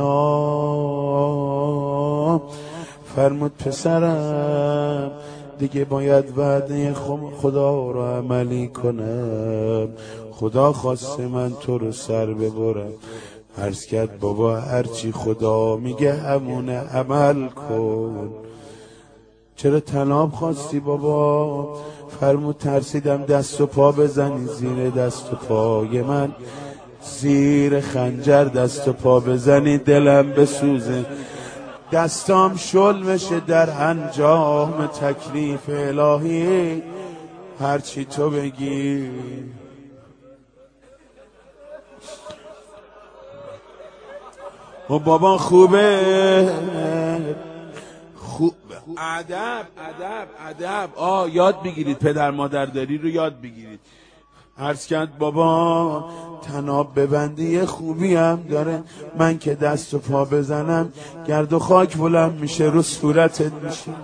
منا. فرمود پسرم دیگه باید وعده خدا رو عملی کنم، خدا خواسته من تو رو سر ببرم. عرض کرد بابا هرچی خدا میگه همونه عمل کن. چرا طناب خواستی بابا؟ فرمود ترسیدم دست و پا بزنی زیر دست و پای من، زیر خنجر دست و پا بزنی دلم بسوزه، دستام شل بشه در انجام تکلیف الهی. هرچی تو بگی. و بابا خوبه ادب ادب ادب. یاد بگیرید، پدر مادرداری رو یاد بگیرید. عرض کرد بابا تناب ببندی خوبی هم داره، من که دست و پا بزنم گرد و خاک بلند میشه رو صورتت میشینه.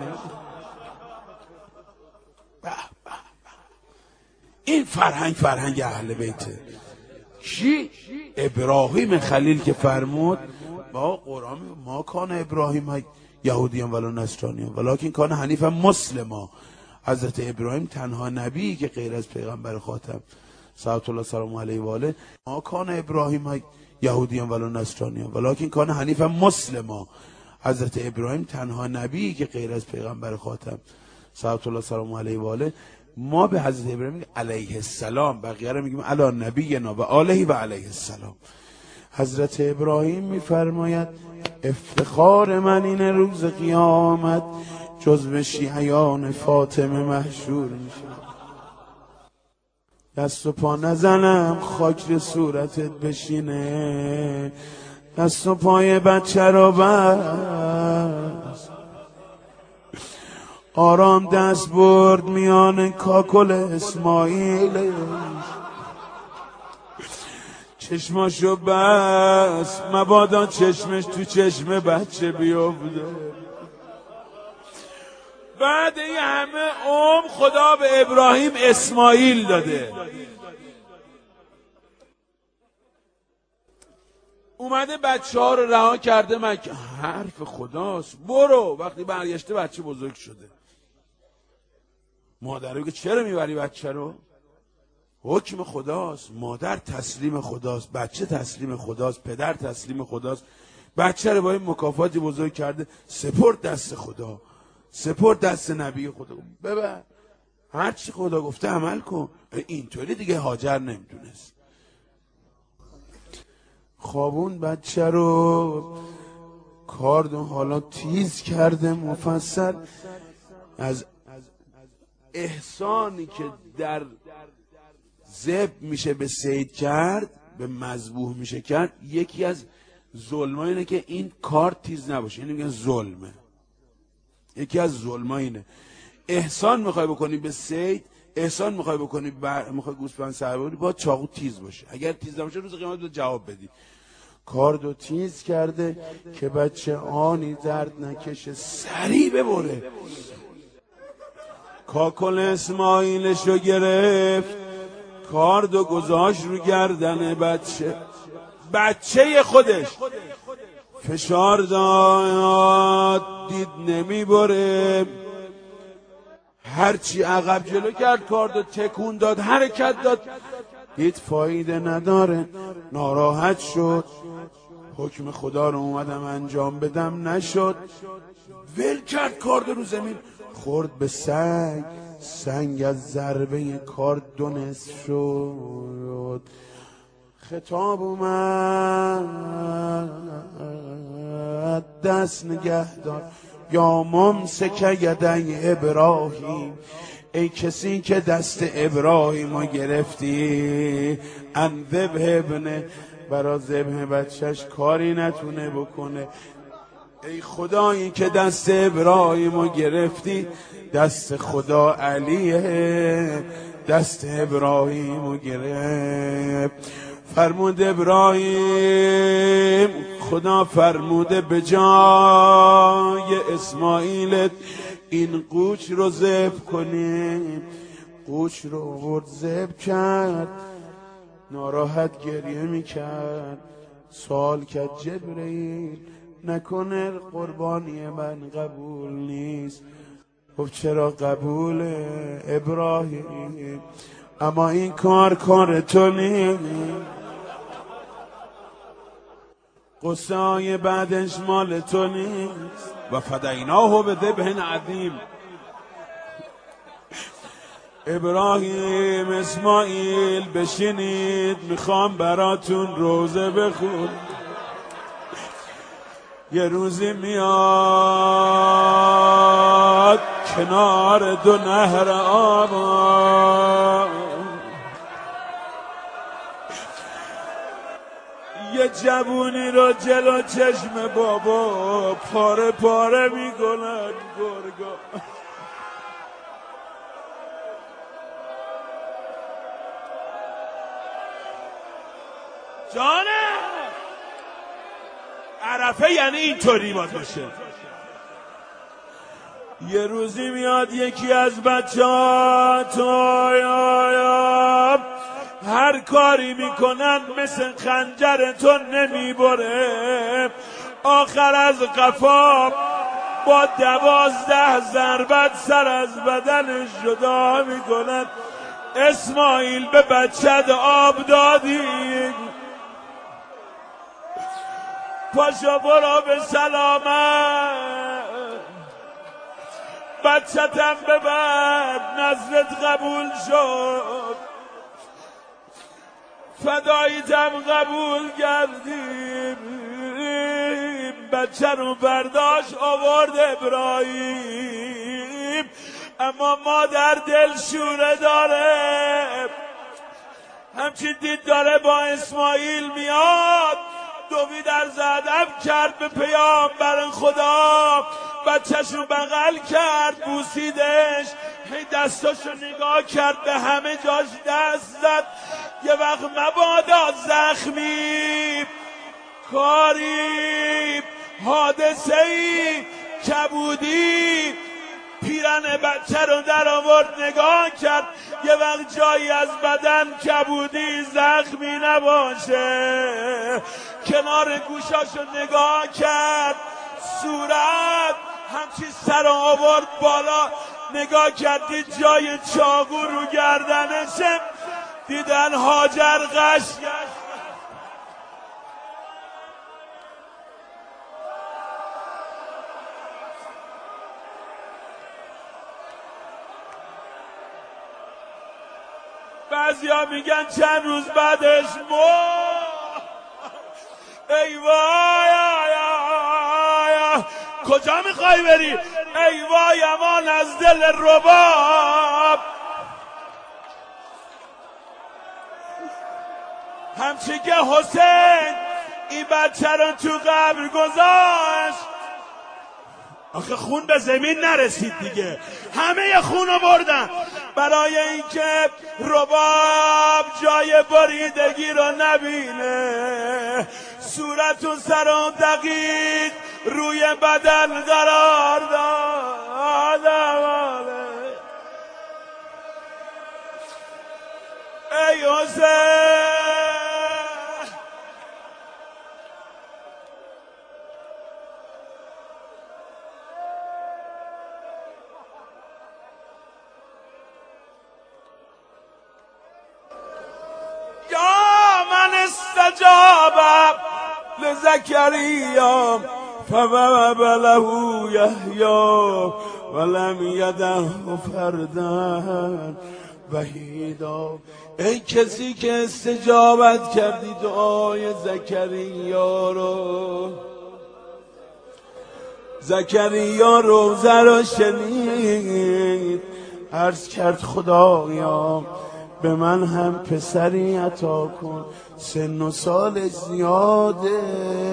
این فرهنگ اهل بیته. کی؟ ابراهیم خلیل که فرمود با قرآن ما کان ابراهیم یهودیان ولا نصرانیان ولکن کان حنیفا مسلما. حضرت ابراهیم تنها نبی که غیر از پیغمبر خاتم صلوات الله سلام علیه و آله، ما کان ابراهیم یهودیان ولا نصرانیان ولکن کان حنیفا مسلما. حضرت ابراهیم تنها نبی که غیر از پیغمبر خاتم صلوات الله سلام علیه و آله، ما به حضرت ابراهیم میگیم علیه السلام، بقیه رو میگیم علی نبینا و آله و علیه السلام. حضرت ابراهیم میفرماید افتخار من این روز قیامت جزو شیعیان فاطمه محشور میشه. دست و پا نزنم خاک رو صورتت بشینه، دست و پای بچه رو بس، آرام دست برد میان کاکل اسماعیل، چشماشو بس مبادا چشمش تو چشم بچه بیفته. بعد این همه خدا به ابراهیم اسماعیل داده، اومده بچه ها رو رها کرده مکه. حرف خداست برو. وقتی برگشته بچه بزرگ شده، مادر که چرا میبری بچه رو؟ حکم خداست، مادر تسلیم خداست، بچه تسلیم خداست، پدر تسلیم خداست. بچه رو با این مکافاتی بزرگ کرده، سپرد دست خدا، سپرد دست نبی خدا، ببر هر چی خدا گفته عمل کن. اینطوری دیگه هاجر نمیدونست. خوابون بچه رو کاردون حالا تیز کرده مفصل. از احسانی که در ذبح میشه به صید کرد، به مذبوح میشه کرد، یکی از ظلم‌ها اینه که این کار تیز نباشه. اینو میگن ظلمه. یکی از ظلم‌ها اینه. احسان میخوای بکنی به صید، احسان میخوای بکنی میخوای گوسفند سر ببری، با چاقو تیز باشه. اگر تیز نباشه روز قیامت جواب بدی. کاردو تیز کرده که بچه آنی درد نکشه، سریع ببره. کاکل اسماعیلشو گرفت، کاردو گذاشت رو گردن بچه خودش، فشار داد، دید نمیبره. هرچی عقب جلو کرد کاردو تکون داد، حرکت داد، دید فایده نداره، ناراحت شد. حکم خدا رو اومدم انجام بدم، نشد. ول کرد کاردو رو زمین، خورد به سنگ. سنگ از ضربه کارد دو نصف شد. خطاب اومد، دست نگه دار یا ممسک یدی ابراهیم، ای کسی که دست ابراهیم رو گرفتی، ان ذبح ابنه، برا ذبح بچهش کاری نتونه بکنه. ای خدایی که دست ابراهیم رو گرفتی، دست خدا علیه، دست ابراهیم رو گرفت. فرمود ابراهیم، خدا فرموده به جای اسماعیلت این قوچ رو ذبح کنیم. قوچ رو آورد ذبح کرد، ناراحت گریه میکرد. سوال کرد جبرئیل، نکنه قربانی من قبول نیست؟ خب چرا قبوله ابراهیم؟ اما این کار تو نیست. قصه های بعدش مال تو نیست. و فدیناه به ذبح عظیم. ابراهیم اسماعیل بشینید، میخوام براتون روزه بخون. یه روزی میاد کنار دو نهر آب، یه جوونی رو جلو چشم بابا پاره پاره میکنن گرگا. جانه عرفه یعنی اینطوری باید باشه. یه روزی میاد یکی از بچه‌ها تو هر کاری میکنن مثل خنجر تو نمیبره، آخر از قفا با 12 ضربت سر از بدنش جدا میکنن. اسماعیل به بچت آب دادی، پاشو برو به سلامت، بچتم ببر نظرت قبول شد، فداییتم قبول کردیم. بچه رو برداشت آورد ابراهیم، اما مادر دلشوره داره، همچین دید داره با اسماعیل میاد، دوید در ادب کرد به پیامبر خدا، بچه‌شو بغل کرد بوسیدش، هی دستاشو نگاه کرد به همه جاش دست زد. یه وقت مبادا زخمی کاری حادثه‌ای کبودی پیرن بچه رو در آورد نگاه کرد، یه وقت جایی از بدن کبودی زخمی نباشه، کنار گوشاشو نگاه کرد، صورت همچی سر آورد بالا، نگاه کردی جای چاقو رو گردنشه، دیدن هاجر غش. بعضیا میگن چند روز بعدش ای وای کجا میخوای بری؟ ای وای امان از دل رباب. همچی که حسین این بچه رو تو قبر گذاشت، آخه خون به زمین نرسید دیگه، همه خونو بردن برای اینکه رباب جای بریدگی رو نبینه، صورت و سر و دقیق روی بدن قرار داد. ای حسین استجاب لزكريا فوهب له يحيى ولم يدعه فردا وحیدا. ای کسی که استجابت کردی دعای زکریا رو، زکریا روزه رو شنید، عرض کرد خدایا به من هم پسری عطا کن، سن و سال زیاده،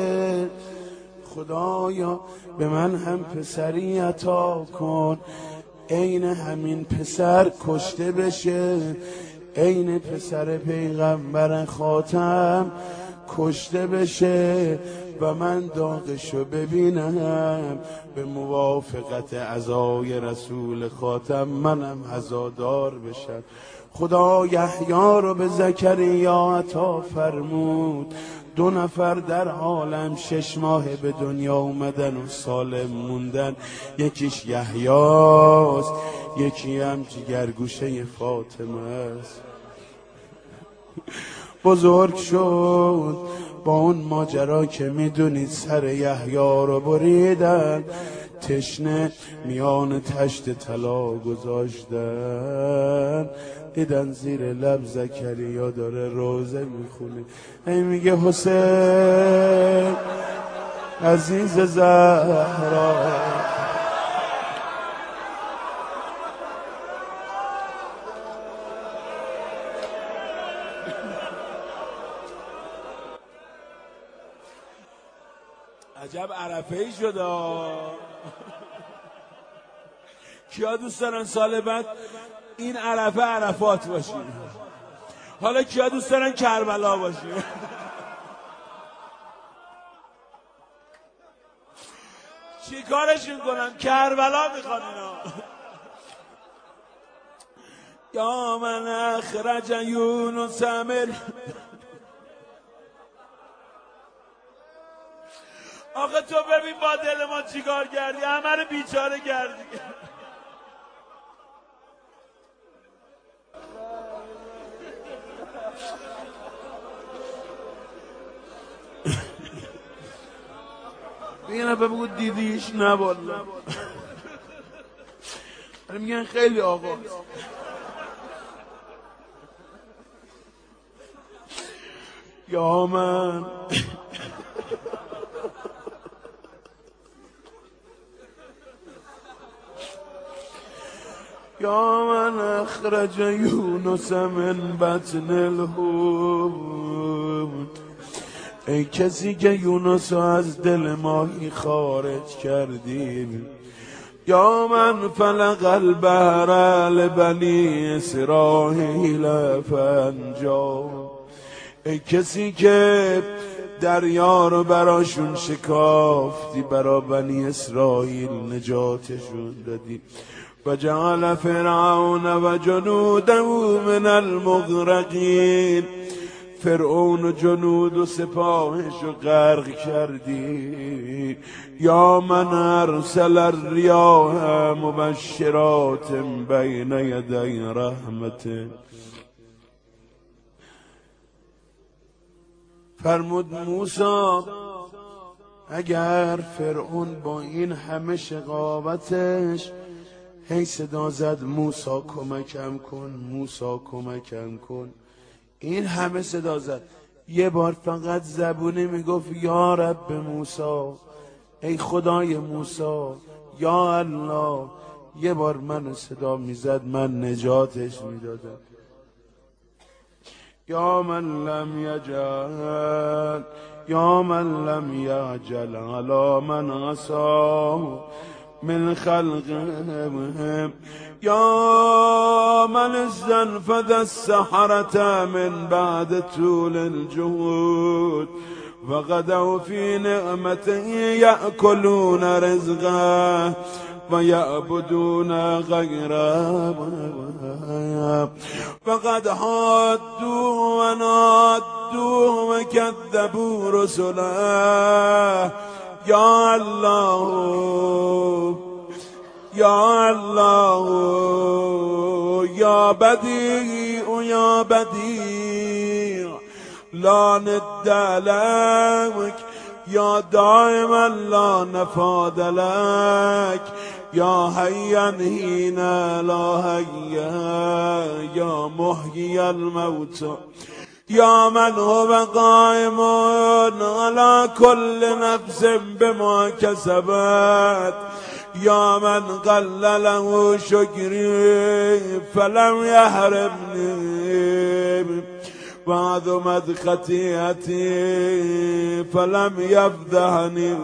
خدایا به من هم پسری عطا کن، عین همین پسر کشته بشه، عین پسر پیغمبر خاتم کشته بشه و من داغشو ببینم، به موافقت عزای رسول خاتم منم عزادار بشم. خدا یحیی رو به زکریا عطا فرمود، 2 نفر در عالم 6 ماه به دنیا اومدن و سالم موندن، یکیش یحیاست، یکی هم جگرگوشه فاطمه است. بزرگ شد با اون ماجرا که میدونید سر یحیی رو بریدن، تشنه میان تشت طلا گذاشتن، دیدن زیر لب زکریا داره روزه میخونه، ای میگه حسین عزیز زهرا عجب عرفه ای شد. کیا دوست دارن سال بعد این عرفه عرفات باشیم؟ حالا کیا دوست دارن کربلا باشیم؟ چی کارشون کنم؟ کربلا میخوان اینا. یا من اخرج یونس من، آخه تو ببین با دل ما چیکار کردی، همه رو بیچاره کردی. میگن بگو دیدیش؟ نه والله. میگن خیلی آقا. یا من یا من اخرج یونس من بطن الحوت، ای کسی که یونس از دل ماهی خارج کردی. یا من فلق البحر لبنی اسرائیل فانجا، ای کسی که دریا رو براشون شکافتی، برا بنی اسرائیل نجاتشون دادی. و جعل فرعون و جنوده من المغرقین، فرعون و جنود و سپاهش رو غرق کردی. یا من ارسل الریاح مبشرات بین یدی رحمته، فرمود موسی اگر فرعون با این همه شقاوتش هی صدا زد موسی کمکم کن، موسی کمکم کن، این همه صدا زد، یه بار فقط زبونی میگفت یا رب موسی، ای خدای موسی، یا الله، یه بار منو صدا میزد، من نجاتش میدادم. یا من لم یجل، یا من لم یعجل علی من عصاه من خلقهم، یا من استنفذ السحرة من بعد طول الجهود وغدوا في نعمته يأكلون رزقه ويعبدون غيره فقد حادوا ونادوا وكذبوا رسله. یا الله یا الله یا بدیع یا بدیع لا ند لك، یا دائما لا نفاد لك، یا حیا حین لا حیا، یا محیی الموتى، یا من هو قائم على كل نفس بما كسبت، یا من قل له شکری فلم یحرمنی وعظمت خطیئتی فلم یفضحنی.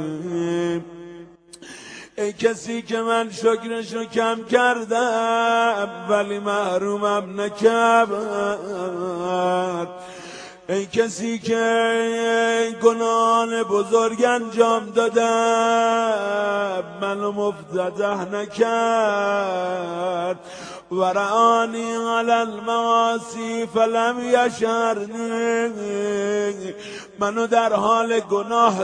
ای کسی که من شکرشو کم کردم ولی محرومم نکرد، ای کسی که گناهان بزرگ انجام دادم منو مفتضح نکرد، و رآنی علی المعاصی فلم یشرنی، منو در حال گناه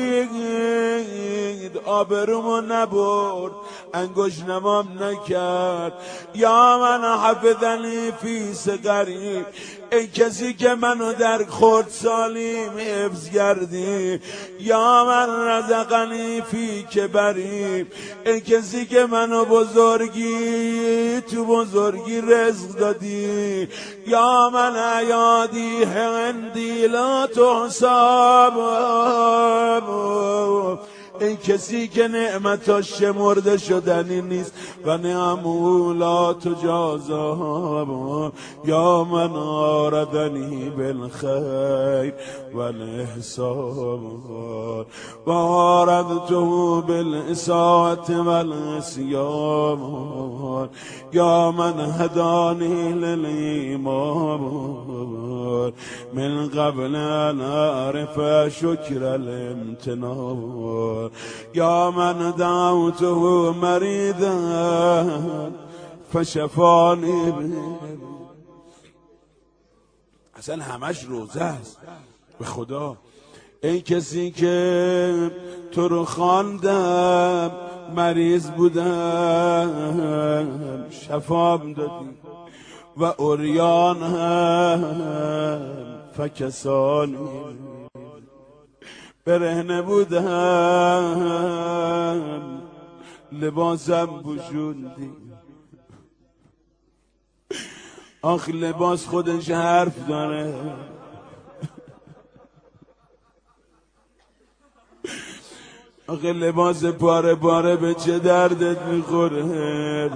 دید آبرومو نبرد، انگشتنمام نکرد. یا من حفظنی فی صغری، ای کسی که منو در خردسالیم حفظ کردی. یا من رزقنی فی کبری، ای کسی که منو بزرگی تو بزرگی رزق دادی. یا من عیادی هندی لا تحساب، ای کسی که نعمتاش شمرده شدنی نیست و نعمولات و جازا یا من آردنی بالخیر و الاحسان و آردته بالاساءة و العصیان یا من هدانی للایمان من قبل ان اعرف شکر الامتنان یا من دعوته مریضا فشفانی. اصلا همش روزه است به خدا. ای کسی که تو رو خواندم مریض بودم شفام دادی و عریان هم فکسانی، برهنه بودم لباسم پوشوندی. آخ لباس خودش حرف داره. آخه لباس پاره پاره به چه دردت میخوره؟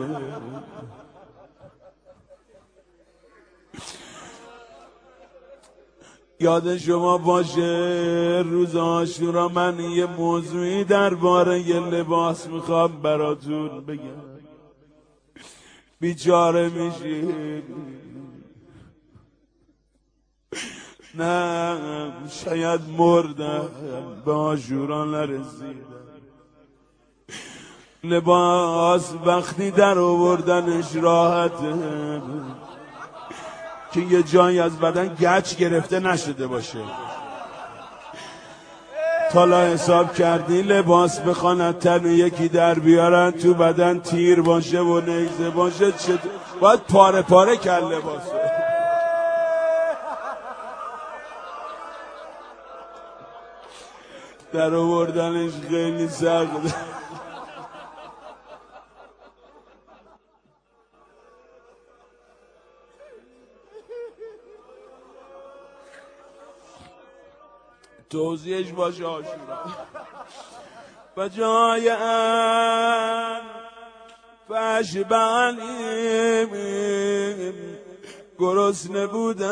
یاد شما باشه روز عاشورا من یه موضوعی درباره یه لباس میخوام براتون بگم. بیچاره میشی. نه شاید مردم به عاشورا نرسیدم. لباس وقتی در آوردنش راحته که یه جایی از بدن گچ گرفته نشده باشه. حالا حساب کردی لباس بخوان تن یکی در بیارن تو بدن تیر باشه و نیزه باشه باید پاره پاره کرد لباسه. در آوردنش خیلی سخته. توضیحش باشه عاشورا. و جای ان فاشبعنی گرسنه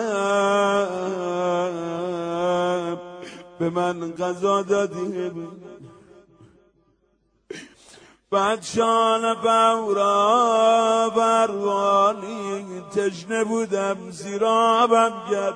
بودم به من غذا دادی. بعد شان فورا بروانی تشنه بودم سیرابم کردی.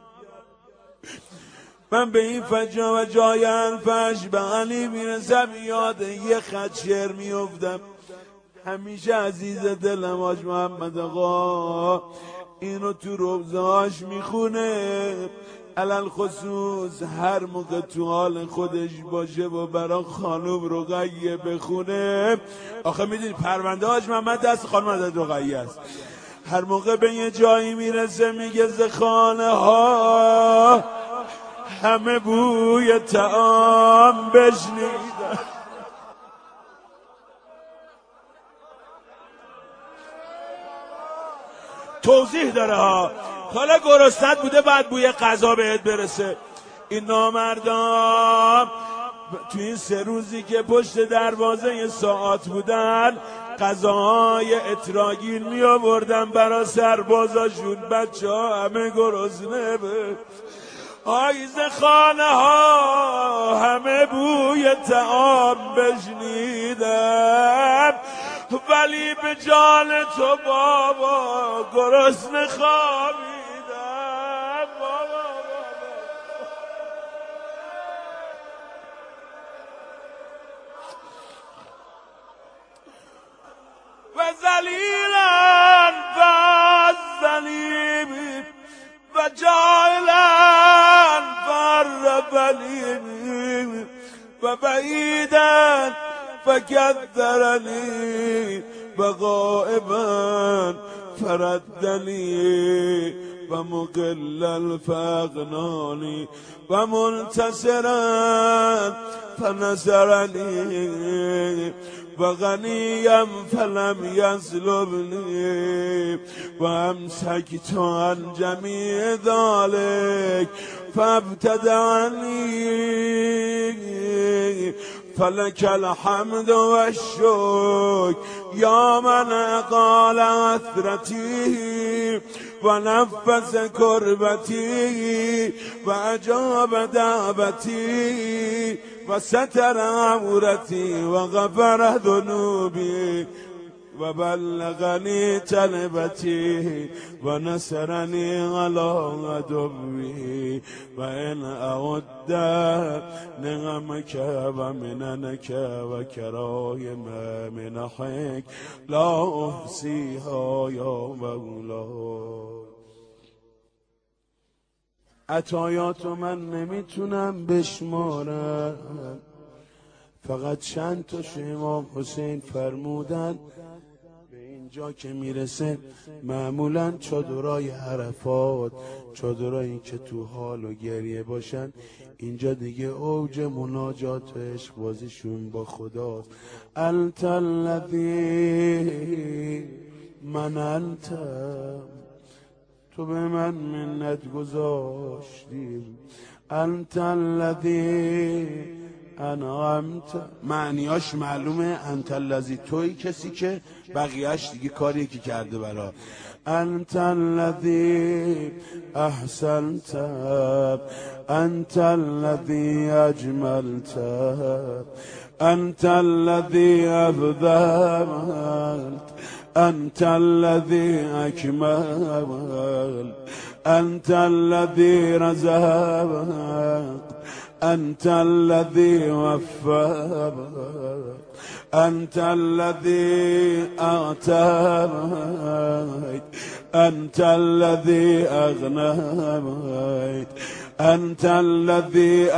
من به این فجا و جای الفش به علی میرسم یاد یه خط شعر میافتم همیشه عزیز دلم حاج محمد آقا اینو تو روزهاش میخونه، علل خصوص هر موقع تو حال خودش باشه و برا خانوم رقیه بخونه. آخه میدونی پرونده حاج محمد دست خانوم حضرت رقیه است. هر موقع به یه جایی میرسه میگه ز خانه ها همه بوی طعام بشنیدم. توضیح داره ها. حالا گرسنت بوده بعد بوی غذا بهت برسه. این نامردان تو این 3 روزی که پشت دروازه ساعت بودن غذاهای اتراگین می آوردن برا سربازاشون. بچه ها همه گرسنه به آیز خانه ها همه بوی طعام بشنیدم ولی به جان تو بابا گرسنه خوابیدم. بابا و ذلیلا فالذلیب و جاهلا فربلی و بعیدا فکدرنی و غائبا فردنی و مقل الفقنانی و منتصرا فنصرنی و غنیم فلم یظلمنی و امسکت عن جمیع ذلک فابتدعنی فلك الحمد والشكر يا من قال عثرتي ونفس كربتي وأجاب دعوتي وستر عورتي وغفر ذنوبي وبلغني تلبتي ونصرني على عدوي وإن أعد نعمك ومننك وكرايم منحك لا أحصيها يا مولاي. عطایات من نمیتونم بشمارم، فقط چند تا امام حسین فرمودن به اینجا که میرسه معمولا چادرای عرفات، چادرایی که تو حال و گریه باشن، اینجا دیگه اوج مناجات و عشق بازیشون با خداست. انت الذی من انت، تو به من منت گذاشتی. انت الذی انعمت، معنیاش معلومه. انت الذی، توی کسی که بقیهش دیگه کاری که کرده برا. انت الذی احسنت، انت الذی اجملت، انت الذی افضلت، انت الذی اکملت، انت الذی رزقت، انت الذي وفى، انت الذي اعتميت، انت الذي اغنيت، انت الذي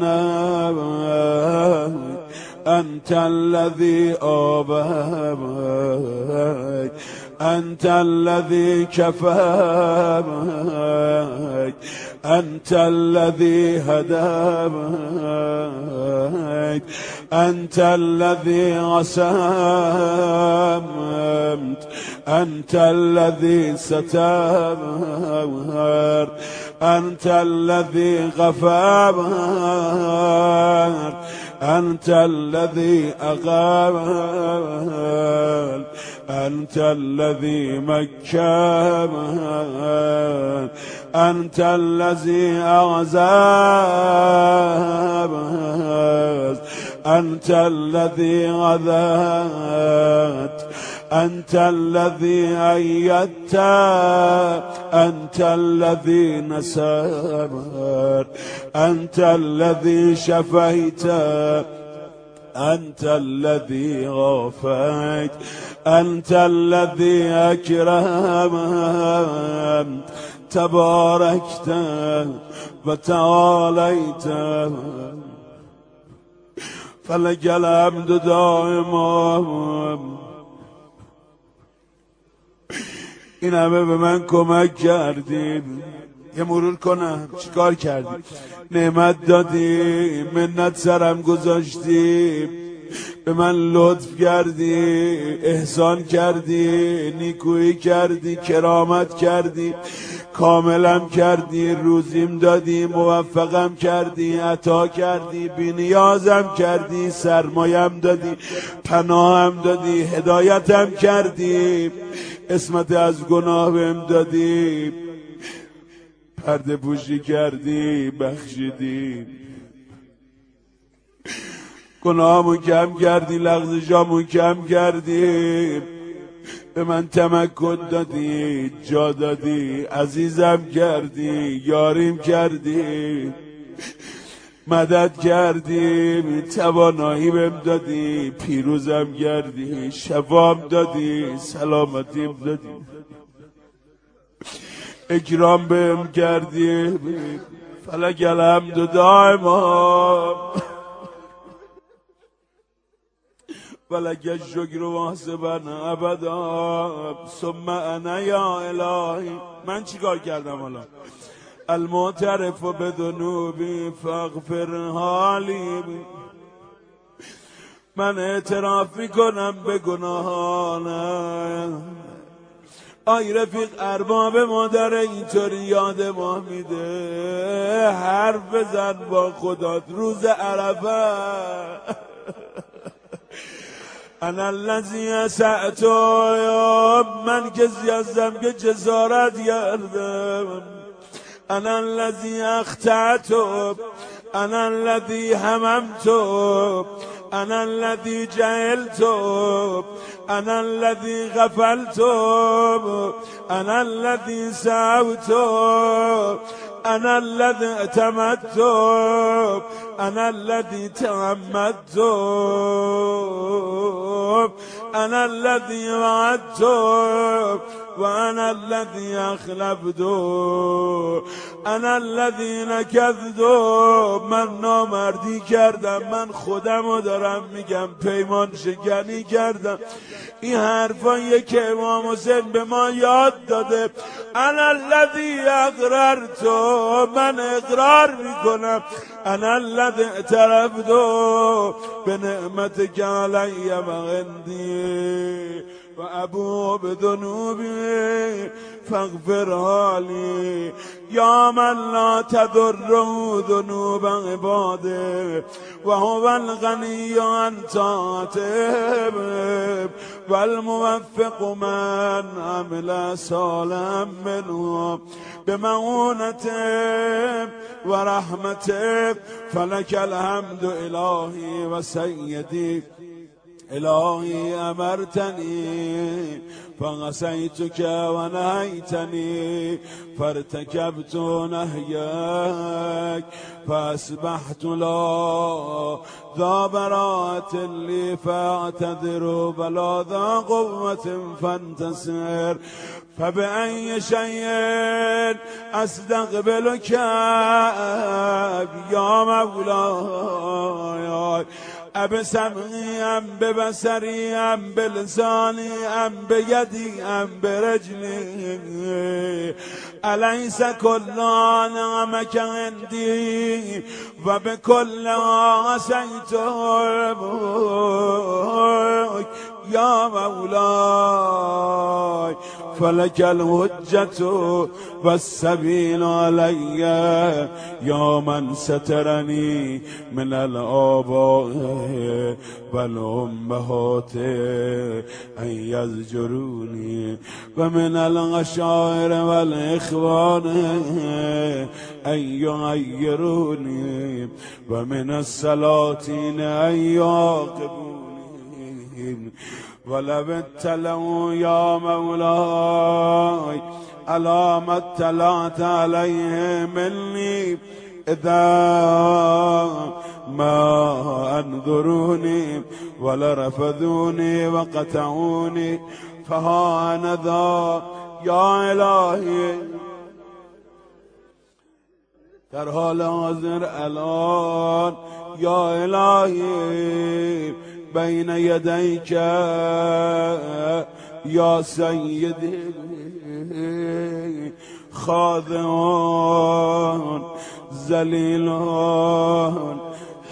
اقنيت، انت الذي آبيت، انت الذي كفيت، انت الذي هديت، انت الذي عصمت، انت الذي سترت، انت الذي غفرت، انت الذي اقامت، انت الذي مكنت، انت الذي اعزمت، انت الذي عذت، انت الذي ايدت، انت الذي نصرت، انت الذي شفيت، انت الذي غفرت، انت الذي اكرمت، تباركت وتعاليت، فلك الحمد دائما. این همه به من کمک کردی، یه مرور کنم چیکار کردی؟ نعمت دادی، منت سرم گذاشتی، به من لطف کردی، احسان کردی، نیکویی کردی، کرامت کردی، کاملم کردی، روزیم دادی، موفقم کردی، عطا کردی، بی‌نیازم کردی، سرمایم دادی، پناهم دادی، هدایتم کردی، اسمت از گناه بهم دادی، پرده پوشی کردی، بخشیدی، گناهامو کم کردی، لغزشامو کم کردی، به من تمکن دادی، جا دادی، عزیزم کردی، یاریم کردی، مدد کردی، توانایی بهم دادی، پیروزم کردی، شفام دادی، سلامتیم دادی، اکرام بهم کردی، فلک الحمد دائما، ولک الشکر واحسبا ابدا، ثم انا یا الهی. من چیکار کردم حالا؟ المعترف بذنوبی فاغفرها لی، من اعتراف میکنم به گناهانم. آی رفیق، ارباب مادر اینطوری یاد ما میده، حرف بزن با خدا روز عرفه. انا الذی اسأت، من کسی هستم که جسارت کردم. انا الذی اخطأت، انا الذی هممت، انا الذی جهلت، انا الذی غفلت، انا الذی سهوت، انا الذی اعتمدت، انا الذي تعمدت، انا الذي وعدت، وانا الذي اخلفت، انا الذي نکذت. من نامردی کردم، من خودمو دارم میگم، پیمان شکنی کردم. این حرفایی که امام حسین به ما یاد داده، انا الذی اقررت، من اقرار میکنم، انا الذی اعترفت به نعمتک علی و عندی و ابو بذنوبی فاغفرها لی یا من لا تضره ذنوب عباده و هو الغنی عن طاعتهم و الموفق من عمل صالحا منهم بمعونته و رحمته. فلک الحمد الهی و سیدی، الهی امرتنی فعصیتک و نهیتنی فارتکبت نهیک فاصبحت لا ذا براءة لی فاعتذر ولا ذا قوة فانتصر. فبأي شيء استقبلك یا مولاي، بسمعي ام ببصري ام بلساني ام بيدي ام برجلي، أليس كل نعمك عندي وبكل عصيتك يا مولاي. فلك الحجة والسبيل علي يا من سترني من الآباء والأمهات أن يزجروني ومن العشائر والإخوان أن يعيروني ومن السلاطين أن يعاقبوني. ولو اتلوا يا مولاي على ما اطلعت عليه مني إذا ما أنذروني ولرفضوني وقطعوني فها أنا ذا يا إلهي. در حال حاضر الان یا الهی بین یدیک یا سیدی خاضعون ذلیلون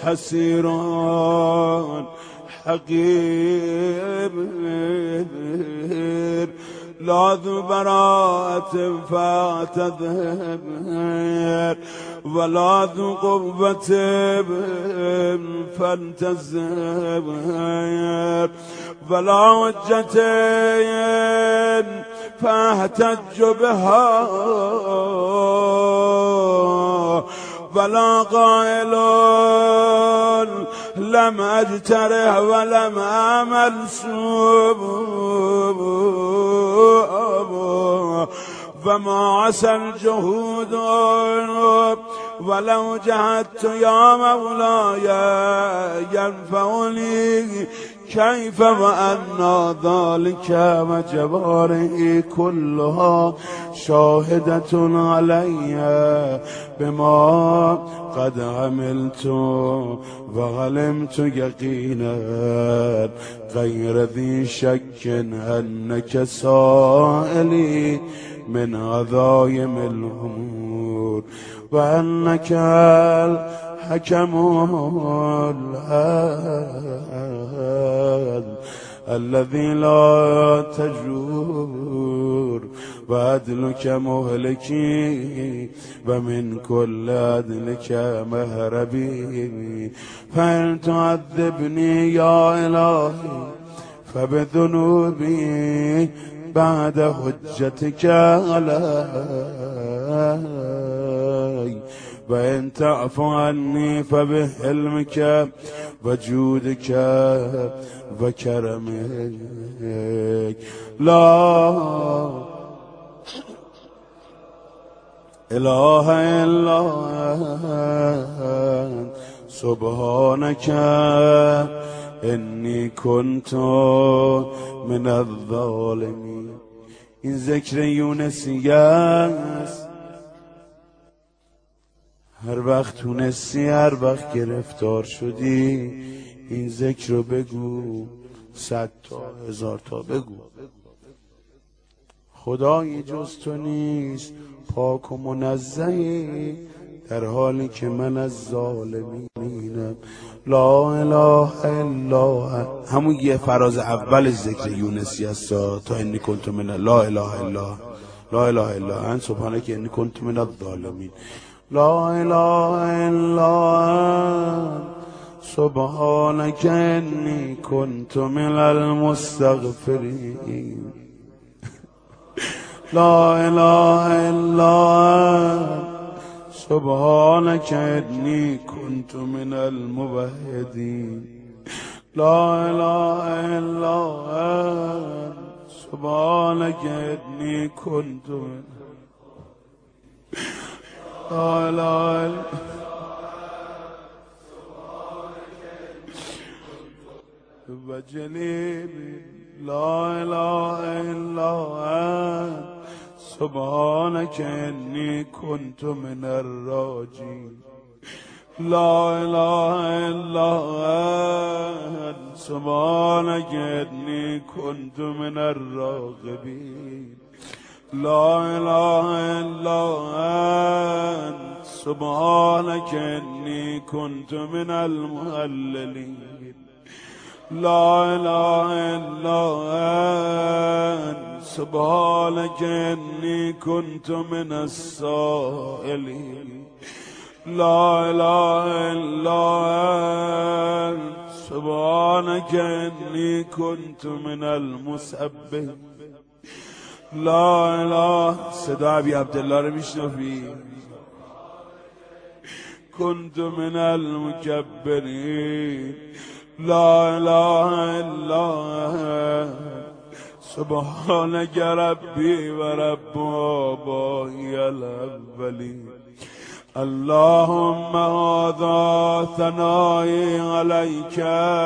حسیرون حقیر لا ذو براءة فاعتذر ولا ذو قوة فانتصر ولا حجة فاحتج بها ولا قائل لم اجترح ولم اعمل سوء وما عسى الجهود ولو جهدت يا مولاي ينفعني كيف وأن ذلك وجواره كلها شاهدة علي بما قد عملت وعلمت يقينا غير ذي شك أنك سائلي من عظائم الأمور وأنك الحكم الذي لا تجور وعدلك مهلكي ومن كل عدلك مهربي. فإن تعذبني يا إلهي فبذنوبي بعد حجتك علي وإن تعف عني فبحلمك وجودك وكرمك لا إله إلا أنت سبحانك إني كنت من الظالمين. این ذکر یونسی است، هر وقت تونستی، هر وقت گرفتار شدی این ذکر رو بگو، 100 تا 1000 تا بگو. خدایی جز تو نیست، پاک و منزهی، در حالی که من از ظالمینم. لا اله الا انت. همون یه فراز اول ذکر یونسی است تا انی کنت من لا اله الا لا اله الا انت سبحانك انی کنت من الظالمین. لا اله الا انت سبحانك انی کنت من المستغفرین. لا اله الا انت سبحانك إني كنت من الموحدين. لا إله إلا أنت سبحانك إني كنت من لا إله إلا وجليبي. لا إله إلا أنت سبحانك إني كنت من الراجين. لا إله إلا أنت سبحانك إني كنت من الراغبين. لا إله إلا أنت سبحانك إني كنت من المهللين. لا إله إلا أنت سبحانك إني كنت من السائلين. لا إله إلا أنت سبحانك إني كنت من المسبحين. لا إله. صدا ابی عبدالله رو میشنفی؟ كنت من المكبرين. لا إله إلا أنت سبحانك ربي ورب آبائي الأولين. اللهم هذا ثنائي عليك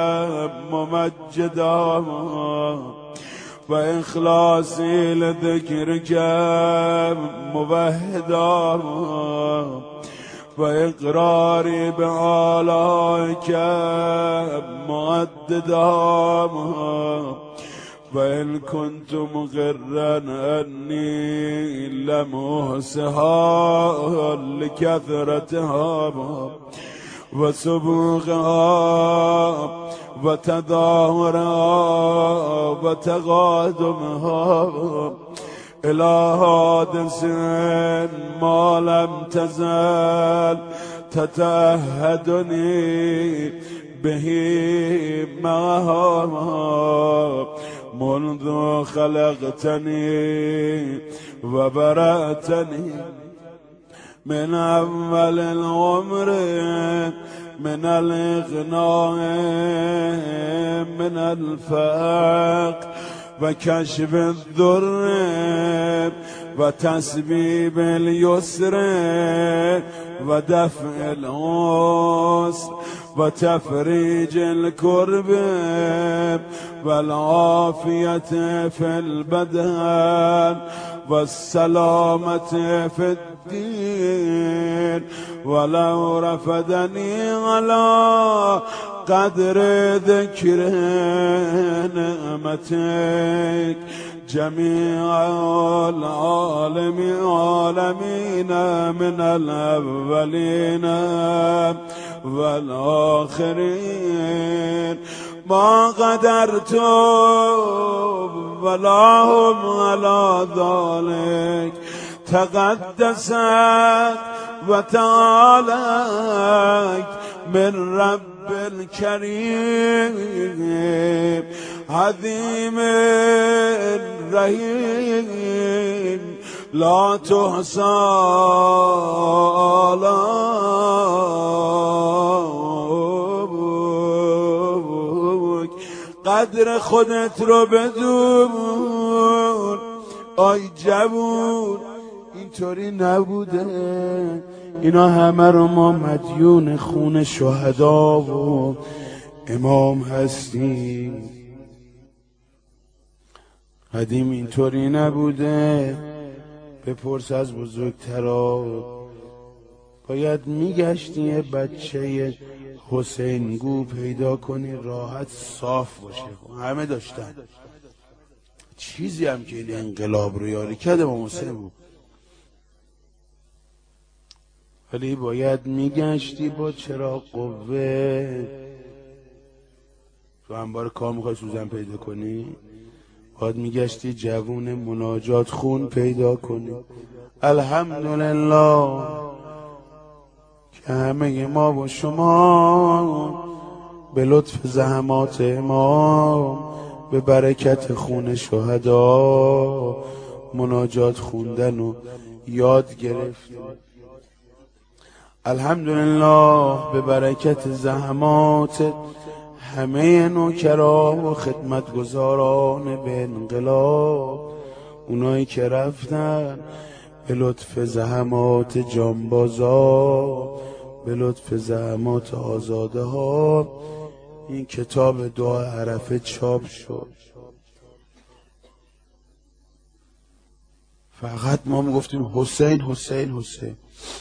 ممجدا وإخلاصي لذكرك موحدا وإقراري بآلائك مؤددا وإن كنت مقرا أني لم أحصها لكثرتها وسبوقها وتظاهرها وتقادمها إلى حادث ما لم تزل تتعهدني به معها منذ خلقتني وبرأتني من أول العمر من الإغناء من الفقر وكشف الضر وتسبيب اليسر ودفع العسر وتفريج الكرب والعافية في البدن والسلامة في الدين. ولو رفدني على قدر ذكر نعمتك جميع العالمين من الأولين والآخرين ما قدرت ولا هم على ذلك. تقدست وتعالت من رب الكريم عظيم الرحيم لا تحصى آلامك قدر خودت رو بدون آی جوون اینطوری نبوده اینا همه رو ما مدیون خون شهدا و امام هستیم قدیم اینطوری نبوده بپرس از بزرگترا باید میگشتی یه بچه حسینگو پیدا کنی راحت صاف باشه همه داشتن چیزی هم که این انقلاب رو یاری کرده با حسین بود ولی باید میگشتی با چراغ قوه تو انبار کار میخوای سوزن پیدا کنی باید میگشتی جوون مناجات خون پیدا کنی الحمدلله که همه ما و شما به لطف زحمات امام به برکت خون شهدا مناجات خوندن و یاد گرفتیم الحمدلله به برکت زحمات همه نوکرا و خدمتگزاران به انقلاب اونایی که رفتن به لطف زحمات جانبازا به لطف زحمات آزاده ها این کتاب دعا عرفه چاپ شد فقط ما میگفتیم حسین حسین حسین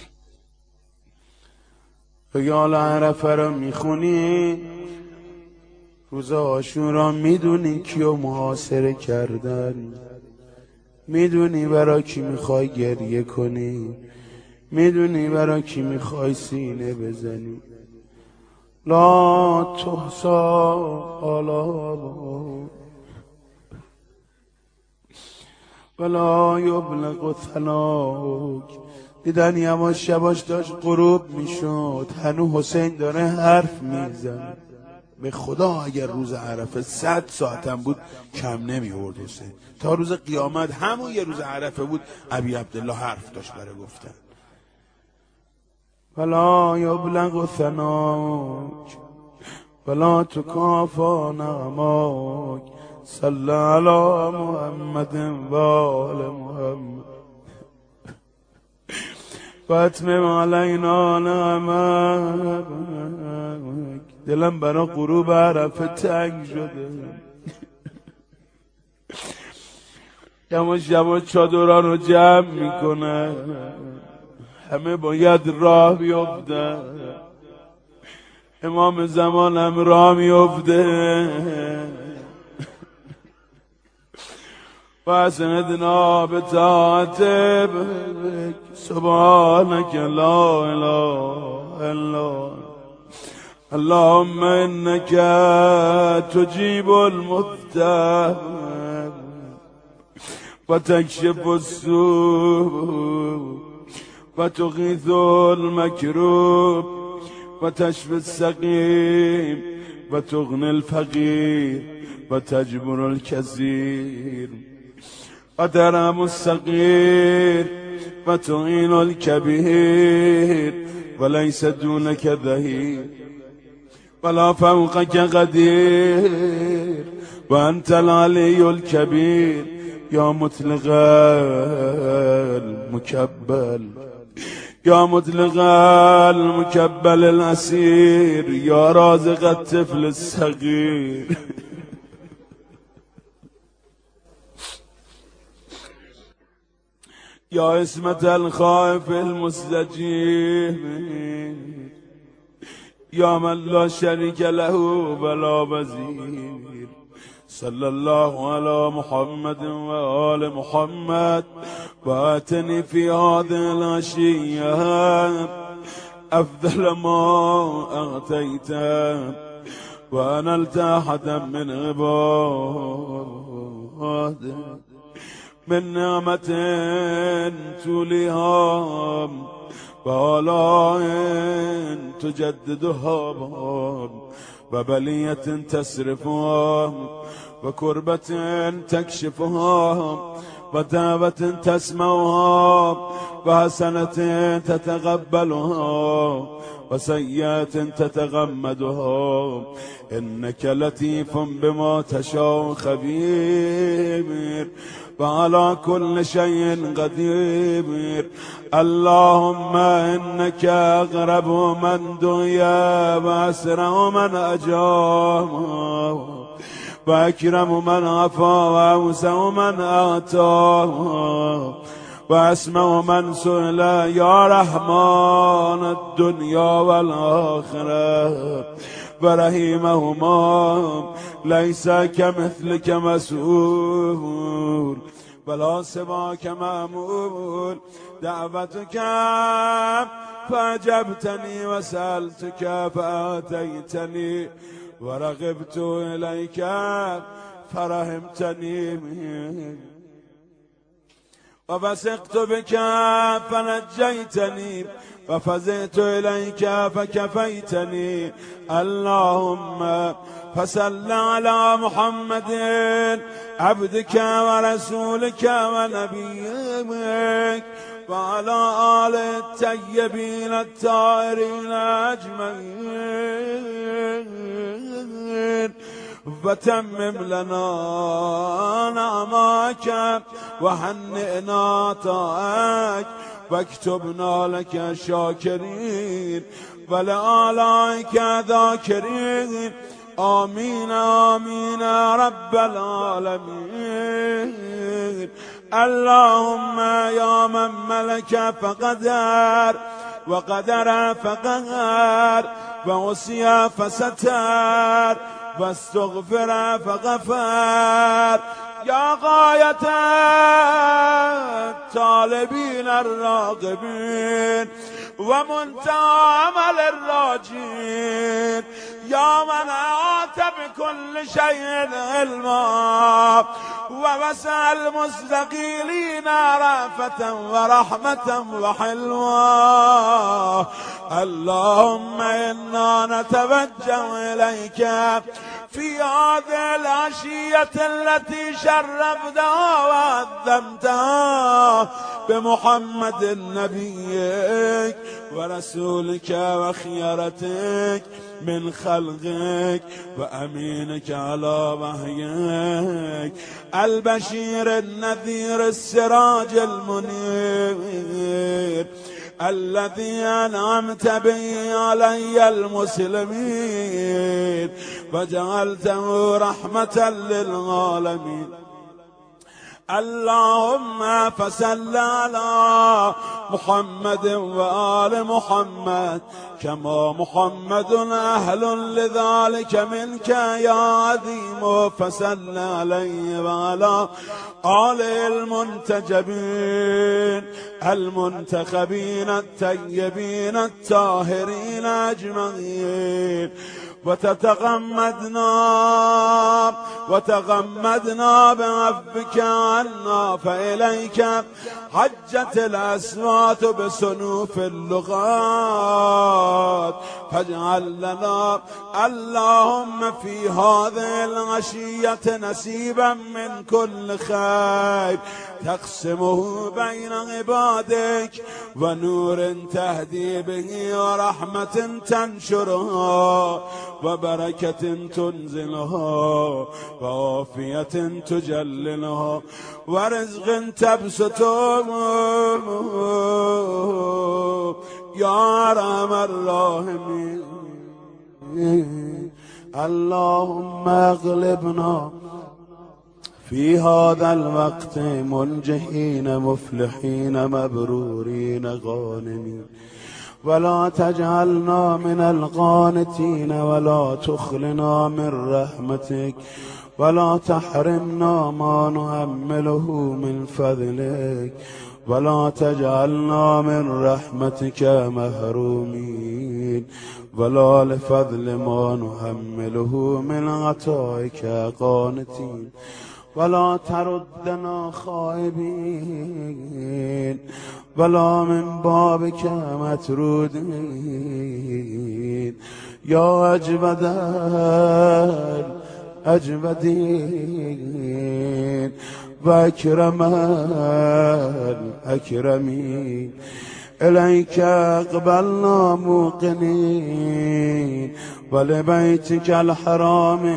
یا عرفه رو میخونی روز عاشورا میدونی کیو محاصره کردن میدونی برای کی میخوای گریه کنی میدونی برای کی میخوای سینه بزنی لا تحصى آلام ولا یبلغ ثناک دیدن یواش یواش داشت غروب میشد هنو حسین داره حرف میزن به خدا اگر روز عرفه 100 ساعتم بود کم نمیورد حسین تا روز قیامت همون یه روز عرفه بود ابی عبدالله حرف داشت برای گفتن ولا یبلغ ثناک ولا تکافى نعماک صلی علی محمد و آل محمد فاتمم علینا نعمک دلم برا غروب عرفه تنگ شده یواش یواش چادران رو جمع میکنه همه باید راه بیفتن امام زمان هم راه میفته فاسندنا بطاعتك سبحانك لا اله الا اللهم انك تجيب المضطر وتكشف السوء وتغيث المكروب وتشفي السقيم وتغني الفقير وتجبر الكثير وترحم الصغير وتعين الكبير وليس دونك ظهير ولا فوقك قدير وأنت العلي الكبير يا مطلق المكبل يا مطلق المكبل الأسير يا رازق الطفل الصغير يا اسمة الخائف المستجيب يا من لا شريك له ولا وزير صلى الله على محمد وآل محمد وآتني في هذه العشية أفضل ما أعطيت وأنلت أحدا من عبادك من نعمة توليها بآلاء تجددها وبلية تصرفها وكربة تكشفها ودعوة تسمعها وحسنة تتقبلها وسيئة تتغمدها إنك لطيف بما تشاء خبير وعلى كل شيء قدير. اللهم إنك أقرب من دعي وأسرع من أجاب وأكرم من عفا وأوسع من أعطى وأسمع من سئل يا رحمن الدنيا والآخرة ورحيمهما ليس كمثلك مسؤول ولا سواك مأمول. دعوتك فأجبتني وسألتك فآتيتني ورغبت إليك فرحمتني وبثقت بك فنجيتني وفزعت إليك فكفيتني. اللهم فصل على محمد عبدك ورسولك ونبيك وعلى آل الطيبين الطاهرين أجمعين وتمم لنا نعماك وهنئنا طاعتك واكتبنا لك شاكرين ولآلائك ذاكرين. آمين آمين يا رب العالمين. اللهم يا من ملك فقدر وقدر فقهر ووصي فستر واستغفر فغفر. يا غاية الطالبين الراغبين ومنتهى أمل الراجين. يا من أحاط بكل شيء علما ووسع المستقيلين رأفة ورحمة وحلوة. اللهم إنا نتوجه إليك في هذه العشية التي شرفتها وعظمتها بمحمد نبيك ورسولك وخيرتك من خلقك وأمينك على وحيك البشير النذير السراج المنير الذي أنعمت به علي المسلمين وجعلته رحمة للعالمين. اللهم فصل على محمد وآل محمد كما محمد أهل لذلك منك يا عظيم. فصل عليه وعلى آله المنتجبين المنتخبين الطيبين الطاهرين أجمعين. وتغمدنا بعفوك عنا فإليك حجت الأصوات بصنوف اللغات. فاجعل لنا اللهم في هذه العشية نصيبا من كل خير تقسمه بين عبادك ونور تهدي به ورحمة تنشرها وبركة تنزلها وعافية تجللها ورزق تبسطه يا أرحم الراحمين. اللهم اغلبنا في هذا الوقت منجحين مفلحين مبرورين غانمين ولا تجعلنا من القانتين ولا تخلنا من رحمتك ولا تحرمنا ما نحمله من فضلك ولا تجعلنا من رحمتك محرومين ولا لفضل ما نحمله من عطائك قانتين ولا تردنا خائبين ولا من بابك مطرود یا اجود الاجودین و اکرم الاکرمین الیک اقبلنا موقنین ولبیتک الحرام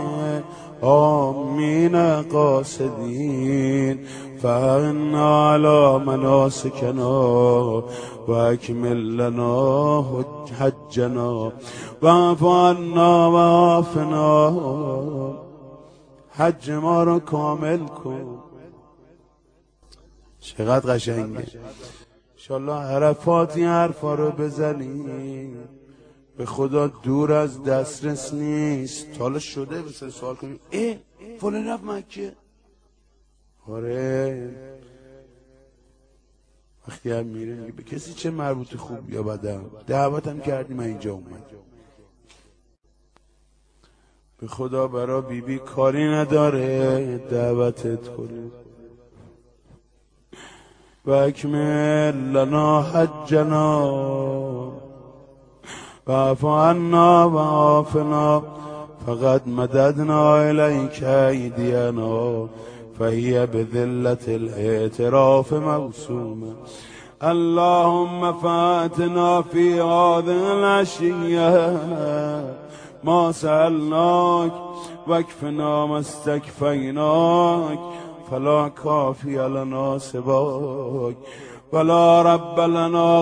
آمین قاصدین فإنا على مناسكنا واكمل لنا حجنا واعف عنا وعافنا. حج ما رو کامل کن. چقدر قشنگه. انشالله عرفات این حرفا رو بزنیم. به خدا دور از دسترس نیست. حالا شده بسید سوال کنیم فلان رفت مکه. آره وقتی هم میره میگه به کسی چه مربوط خوب یا بدم، دعوتم کردی من اینجا اومدم. به خدا برا بیبی کاری نداره دعوتت کنه. و اکمل لنا حجنا و اعف عنا و عافنا فقد مددنا الیک ایدینا فهي بذلة الاعتراف موسومة. اللهم فاتنا في هذه العشية ما سألناك واكفنا ما استكفيناك فلا كافي لنا سواك ولا رب لنا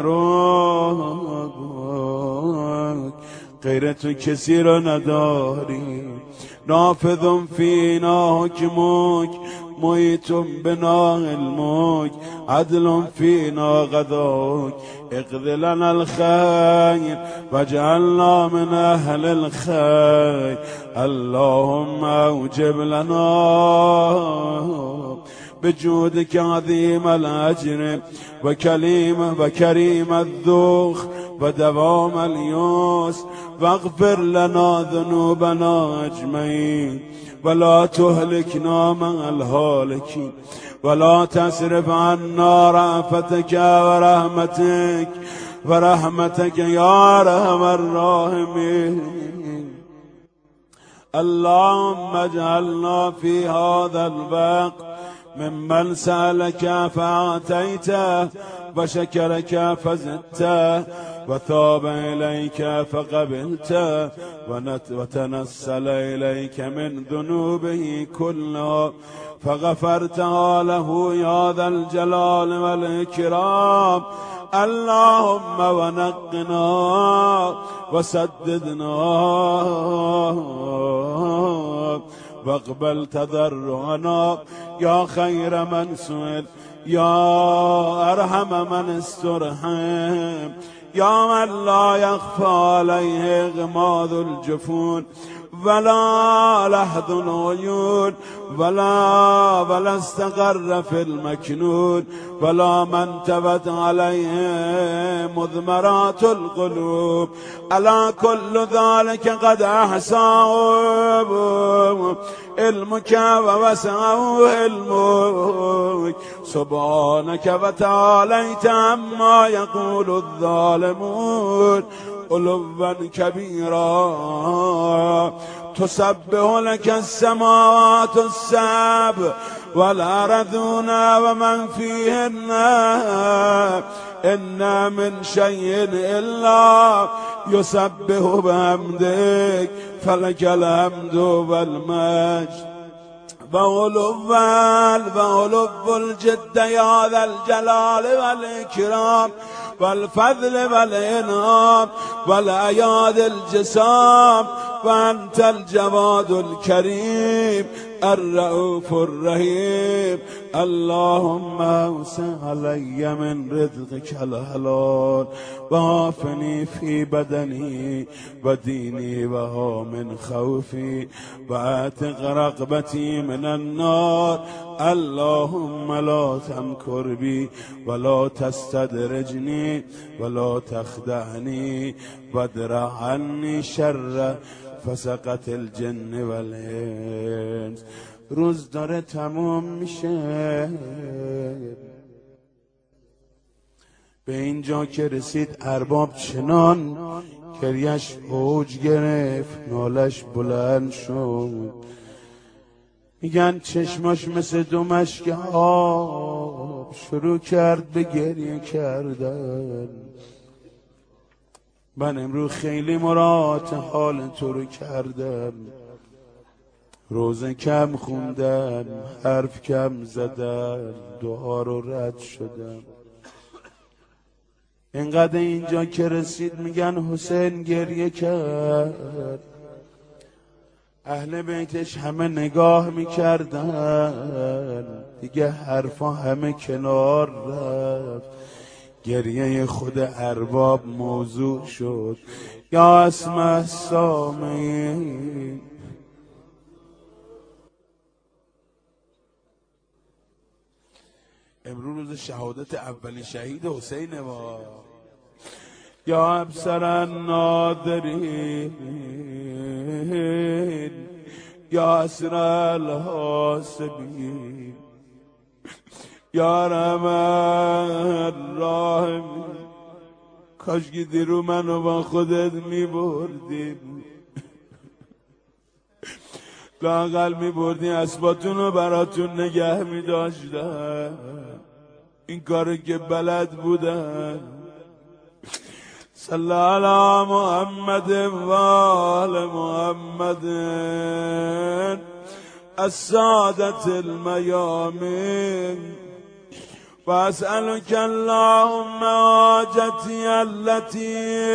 غيرك. غیر تو کسی را نداری. نافذ فینا حکمک محیط بنا علمک عدل فینا قضاک اقض لنا الخیر واجعلنا من اهل الخیر. اللهم اوجب لنا بجودك عظيم الأجر وكريم الذوق ودوام اليسر واغفر لنا ذنوبنا أجمعين ولا تهلكنا مع الهالكين ولا تصرف عنا رأفتك ورحمتك يا أرحم الراحمين. اللهم اجعلنا في هذا الوقت ممن سألك فأعطيته وشكرك فزدته وثاب إليك فقبلته وتنسل إليك من ذنوبه كلها فغفرتها له يا ذا الجلال والإكرام. اللهم ونقنا وسددنا واقبل تضرعنا يا خير من سئل يا أرحم من استرحم يا من لا يخفى عليه إغماض الجفون ولا لحظ العيون ولا استقر في المكنون ولا من تبت عليه مضمرات القلوب. ألا كل ذلك قد أحصاه علمك ووسعه علمك سبحانك وتعاليت عما يقول الظالمون علوا كبيرا. تسبح لك السماوات السبع والأرضون ومن فيهن إن من شيء إلا يسبح بحمدك فلك الحمد والمجد وعلو الجد يا ذا الجلال والإكرام والفضل والإنعام والأياد الجسام وأنت الجواد الكريم الرؤوف الرحيم. اللهم اوسع علي من رزقك الحلال وعافني في بدني وديني وها من خوفي واعتق رقبتي من النار. اللهم لا تمكر بي ولا تستدرجني ولا تخدعني وادرع عني شر فسقت الجن والانس. روز داره تمام میشه. به اینجا که رسید ارباب چنان گریش اوج گرفت، نالش بلند شد. میگن چشماش مثل دو مشک آب شروع کرد به گریه کردن. من امروز خیلی مراد حال تو رو کردم، روزه کم خوندم، حرف کم زدم، دعا رو رد شدم. اینقدر اینجا که رسید میگن حسین گریه کرد. اهل بیتش همه نگاه میکردن، دیگه حرفا همه کنار رفت. گریه خود ارباب موضوع شد. یا اسمع سامعین، امروز روز شهادت اولین شهید حسین ما. یا ابصر الناظرین، یا اسرع الحاسبین، یا ارحم الراحمین. کاش که دیرو منو با خودت میبردیم، لااقل میبردی اسباتون رو براتون نگه میداشتن. این کارو که بلد بودن. صلی علی محمد و آل محمد السادة المیامین. و اسألک اللهم حاجتی التي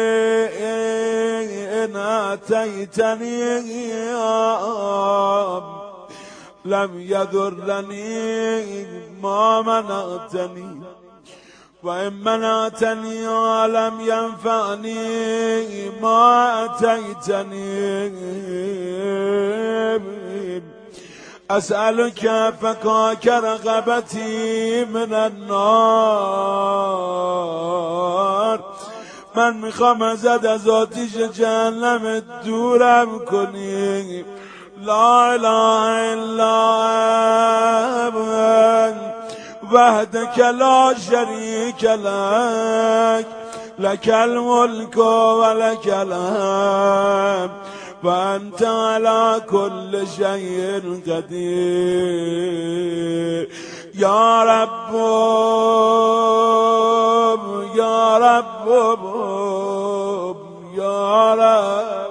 ان اتیتنی لم یضرنی ما منعتنی، و ان منعتنی لم ینفعنی ما اتیتنی. اسألك فكاك رقبتي من النار. من میخوام از آتش جهنم دورم کنی. لا اله الا انت وحدك لا شريك لك، لك الملك ولك الحمد وأنت على كل شيء قدير. يا رب يا رب يا رب.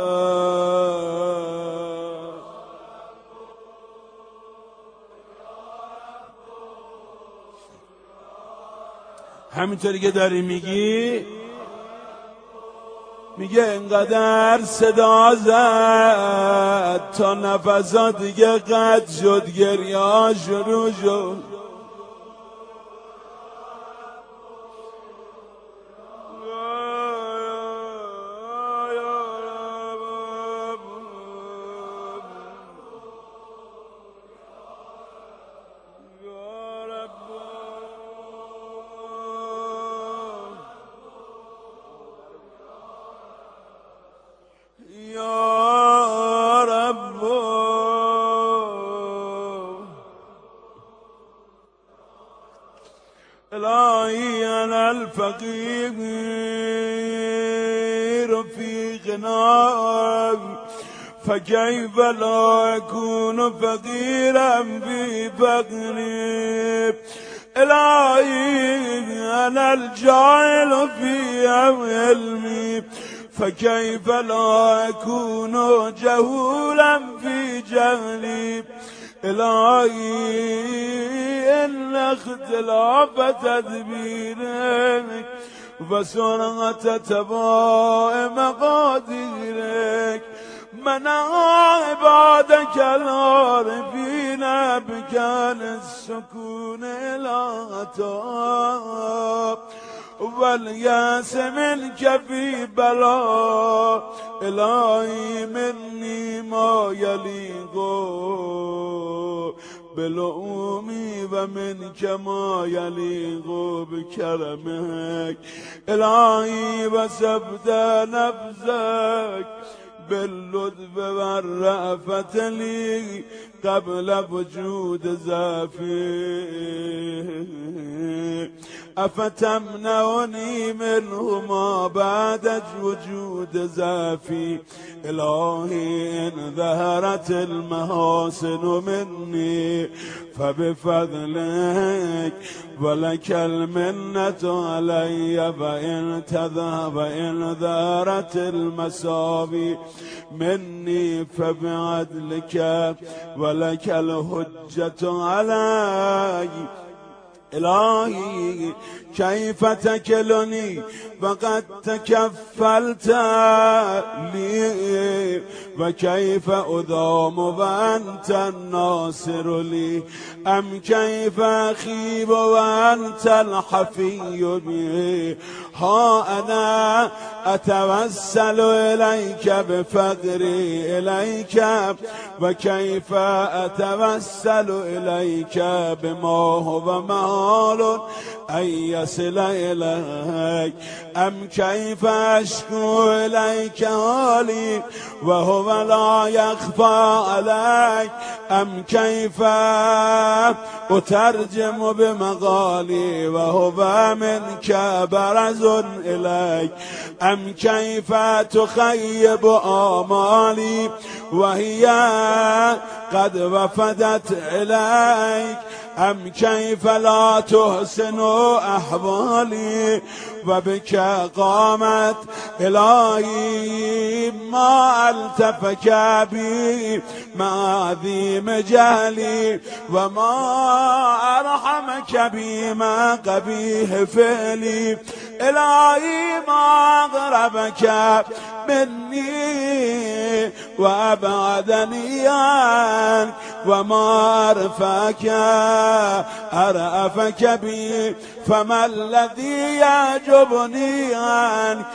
همینطوری که داری میگی، میگه انقدر صدا زد تا نفسا دیگه قطع شد، گریه شروع شد. الهی انا الفقیر فی غناک فکیف لا اکون فقیرا فی فقری. الهی انا الجاهل فی علمی فکیف لا اکون جهولا فی جهلی. الهی ان اختلاف تدبیرک و سرعت تباع مقادیرک منع عبادك العارفين بكان السكون العطاء والياس منك في بلاء. الهي مني ما يليق بلؤومي ومنك ما يليق بكرمك. الهي وسبت نفسك باللطف والرأفة لي قبل وجود ضعفي. افتمنعنی منهما بعد وجود ضعفی الهی ان ظهرت المحاسن منی فبفضلك ولك المنة علی وإن ظهرت المساوی مني فبعدلك ولك الحجة علي الهی کیف تکلنی وقد تکفلت لی و کیف ادام و انت الناصر لی ام کیف اخیب و انت الحفی بی ها انا اتوسل الیک بفقری الیک و کیف اتوسل الیک بما هو محال ان یصل الیک ام کیف اشکو الیک حالی و هو لا یخفی علیک ام کیف اترجم بمقالی و هو منک برز الیک ام کیف تخیب آمالی و هی قد وفدت الیک ام کیف لا تحسن احوالی و بک قامت الهی ما التفک بی مع عظیم جهلی و ما ارحمک بی مع قبیح فعلی الهی ما اقربک منی و ابعدنی عنک و ما ارفک بی فما الذی یعجبنی عنک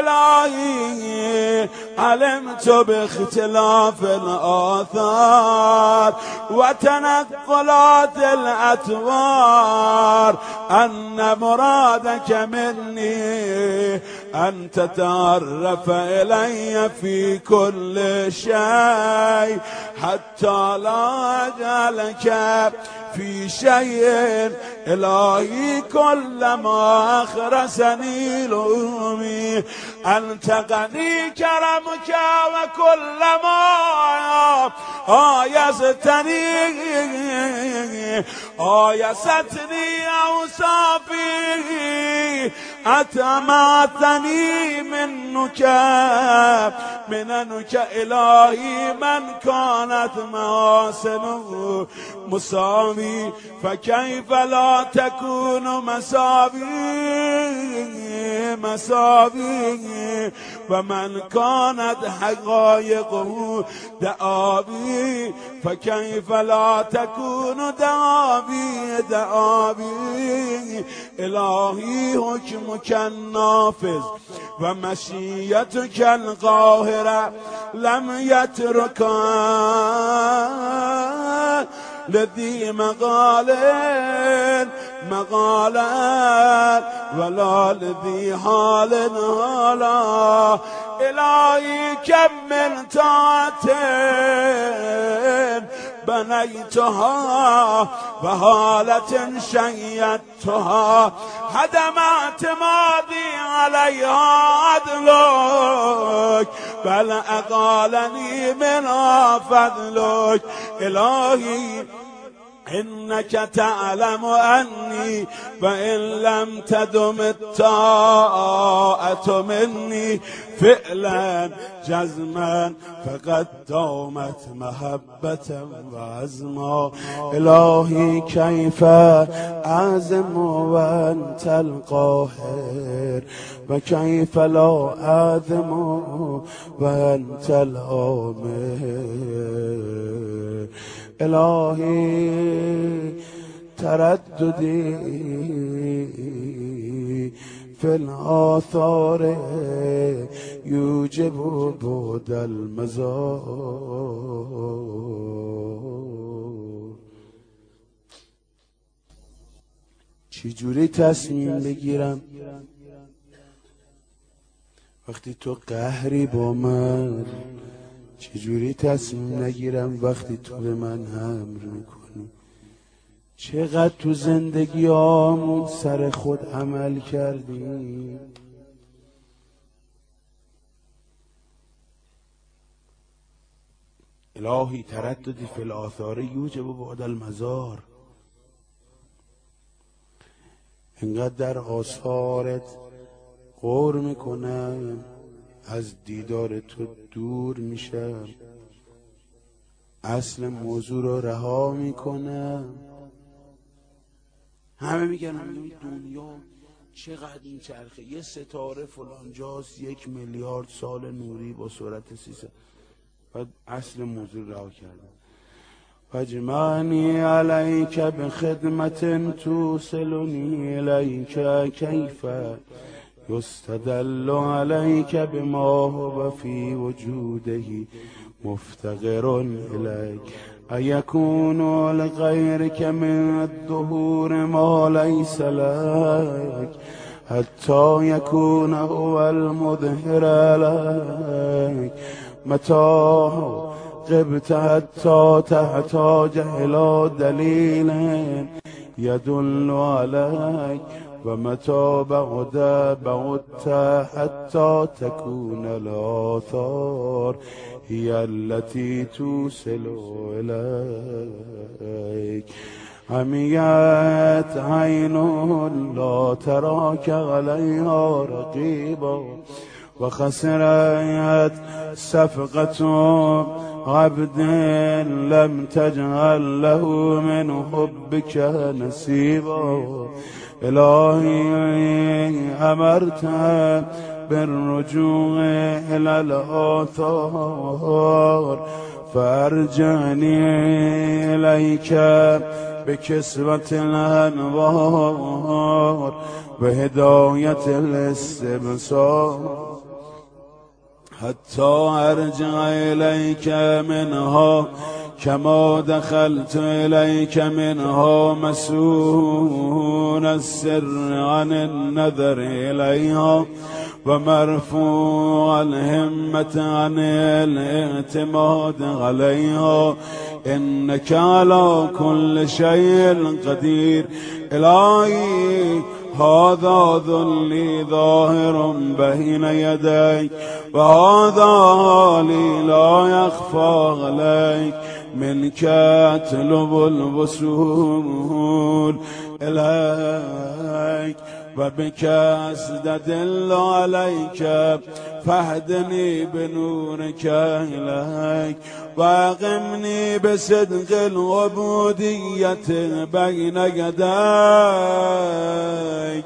الهی علمت باختلاف الآثار و تنقلات الأطوار ان مرادك مني ان تتعرف الي في كل شيء حتى لا اجعلك في شيء الهی كلما اخرسني لومي انت غني كرمك وكلما آیستنی اوصافی اتمعتنی منك الهی من كانت محاسنه مساوی فكيف لا تكون مساوی ومن كانت حقائقه دعابي فكيف لا تكون دعابي الهي حكمك النافذ ومشيئتك القاهرة لم يتركا لذي مقالا ولا لذي حال حالا الهی كم من طاعة بنيتها وحالة شيدتها هدم اعتمادي عليها عدلك بل أقالني منها فضلك الهي إنك تعلم أني وإن لم تدم الطاعة مني فعلا جزما فقد دامت محبة وعزما إلهي كيف أعزم وأنت القاهر وكيف لا أعزم وأنت الآمر الهی ترددی في الآثار يوجب بعد المزار. چجوری تصمیم بگیرم وقتی تو قهری با من؟ چجوری تصمیم نگیرم وقتی تو به من امر میکنی؟ چقدر تو زندگی آمون سر خود عمل کردیم. الهی ترددی فی الآثار یوجب بعد المزار. انقدر در آثارت غور میکنم از دیدار تو دور میشم، اصل موضوع رو رها میکنم. همه میگن دنیا چقدر این چرخه، یه ستاره فلان جاست 1 میلیارد سال نوری با سرعت 300. بعد اصل موضوع رها کردم. فاجمعنی علیک بخدمت توصلنی الیک کیف یستدل علیک بما هو فی وجوده مفتقر الیک ایکون لغیرک من الظهور ما لیس لک حتی یکون هو المظهر لک متى غبت حتی تحتاج الى دلیل يدل عليك ومتى بعدت حتى تكون الآثار هي التي توصل إليك. عميت عين لا تراك عليها رقيبا وخسرت صفقة عبد لم تجعل له من حبك نصيبا. إلهي أمرت بالرجوع إلى الآثار فأرجعني إليك بكسوة الأنوار وهداية الاستبصار حتى أرجع إليك منها كما دخلت إليك منها مسؤول السر عن النظر إليها ومرفوع الهمة عن الاعتماد عليها إنك على كل شيء قدير. إلهي هذا ذلي ظاهر بين يديك وهذا حالي لا يخفى عليك منك أطلب الوصول إليك وبك أستدل عليك فاهدني بنورك إليك وأقمني بصدق العبودية بين يديك.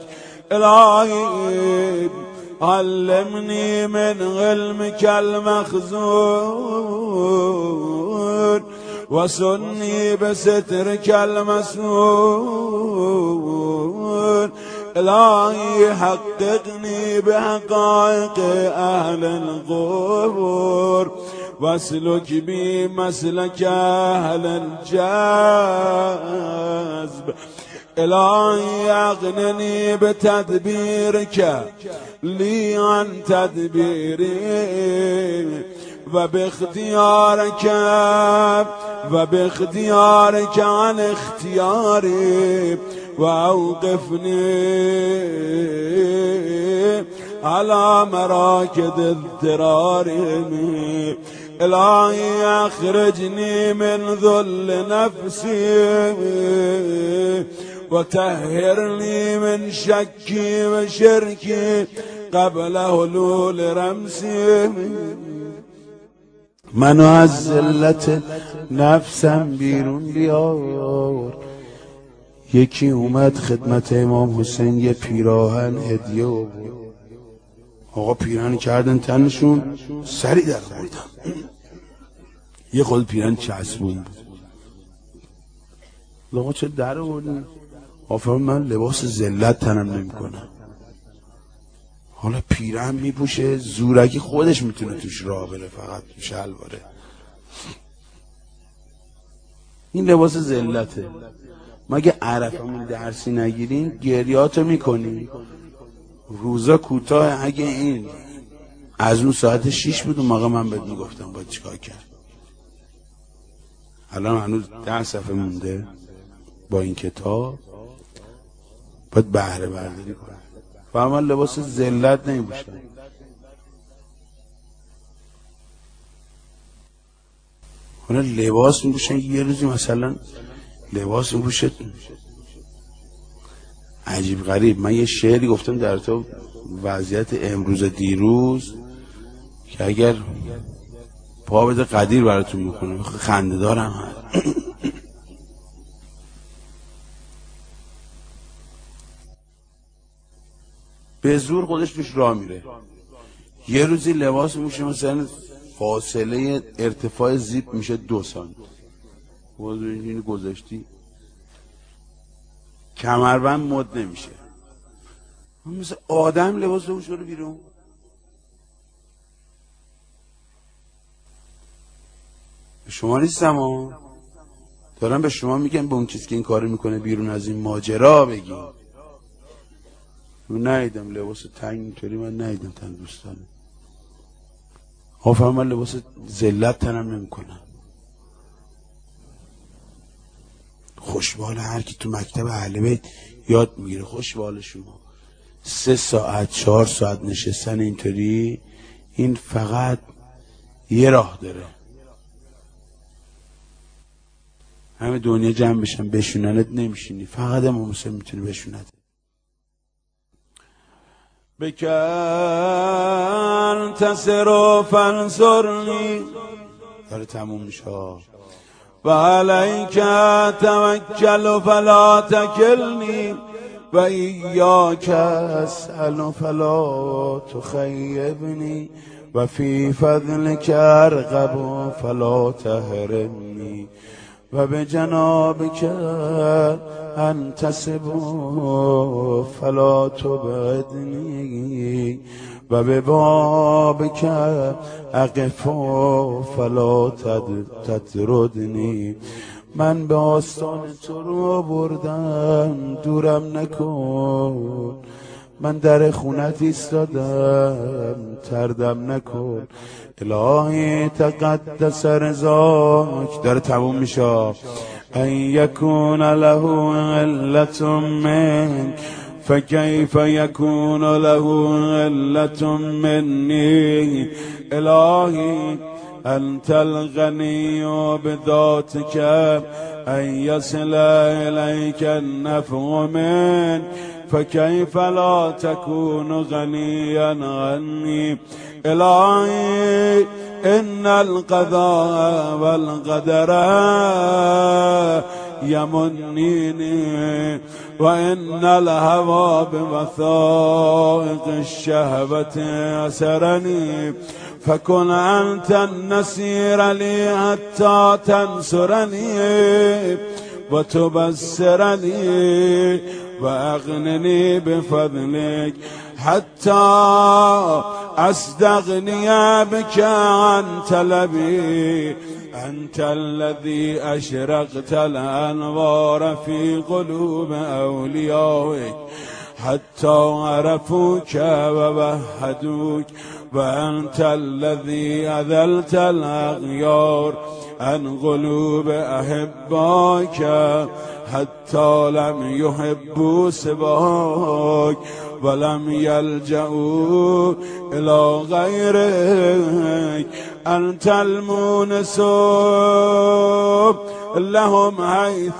إلهي علمني من علمك المخزون وسني بسترك المسنون. إلهي حققني بحقائق أهل القبور واسلك بي مسلك أهل الجذب. إلهي أغنني بتدبيرك لي عن تدبيري وباختيارك عن اختياري وأوقفني على مراكد اضطراري. إلهي أخرجني من ذل نفسي وطهرني من شكي وشركي قبل حلول رمسي. منو از ذلت نفسم بیرون بیار. یکی اومد خدمت امام حسین یه پیراهن هدیه آورد. آقا پیراهن کردن تنشون سری در آوردن. یه خود پیراهن چسبون بود. آقا چه در آوردن؟ آفرین من لباس ذلت تنم نمیکنم. حالا پیراهن میپوشه زورکی خودش میتونه توش راه بره، فقط شلواره. این لباس ذلته. مگه عرفمون درسی نگیریم گریاتو میکنیم. روزا کوتاه. اگه این از اون ساعت 6 بود اون موقع من بهت میگفتم باید چیکار کرد. الان هنوز 10 صفحه مونده. با این کتاب باید بهره برداری کنن. فرمان لباس ذلت نمیپوشن. اونا لباس میپوشن، یه روزی مثلا لباس میپوشد عجیب غریب. من یه شعری گفتم در تو وضعیت امروز دیروز که اگر پا بده قدیر براتون میکنه، خنده دارم هست. به زور خودش توش راه میره. یه روزی لباس میشه مثلا فاصله ارتفاع زیپ میشه 2 سانت، اینو گذاشتی کمربند مد نمیشه، مثل آدم لباس دوش رو بیرون. شما نیستم ها، دارم به شما میگم به اون کسی که این کارو میکنه بیرون از این ماجرا بگیم. من ندیدم لباس تنگ اینطوری، من ندیدم تن دوستانه. آفرین، من لباس ذلت تنم نمیکنم. خوشبال هر کی تو مکتب اهل بیت یاد میگیره، خوشبال شما 3 ساعت 4 ساعت نشستن اینطوری، این فقط یه راه داره، همه دنیا جمع بشن بشوننت نمیشینی، فقط امام حسین میتونی بشونت. بکن تسر فانصرنی، داره تموم میشه. و علیک توکل فلا تکلنی و ایاک اسأل فلا تخیبنی و فی فضلک ارغب فلا تحرمنی و به جنابک انتسب فلا تبعدنی و به بابک اقف فلا تطردنی. من به آستان تو رو بردم دورم نکن، من در خونت ایستادم تردم نکن. الهی تقدس رضاک، داره تموم میشه. ان یکون له علت من فکیف یکون له علت منی. الهی انت الغنی بذاتک ان یصل الیک النفع من فکیف لا تکون غنیا عنی. الهی ان القضاء والقدر یمنینی و ان الهوى بوثائق الشهوة اسرنی فکن انت النصیر لی حتی تنصرنی و تبصرنی و اغننی بفضلک حتی استغنی بک عن طلبی. انت الذي اشرقت الانوار في قلوب اولیائک حتی عرفوک و وحدوک و انت الذي اذلت الاغیار عن قلوب احباک حتی لم يحبوا سواک ولم يلجأوا الى غيرك. انت المونس لهم حيث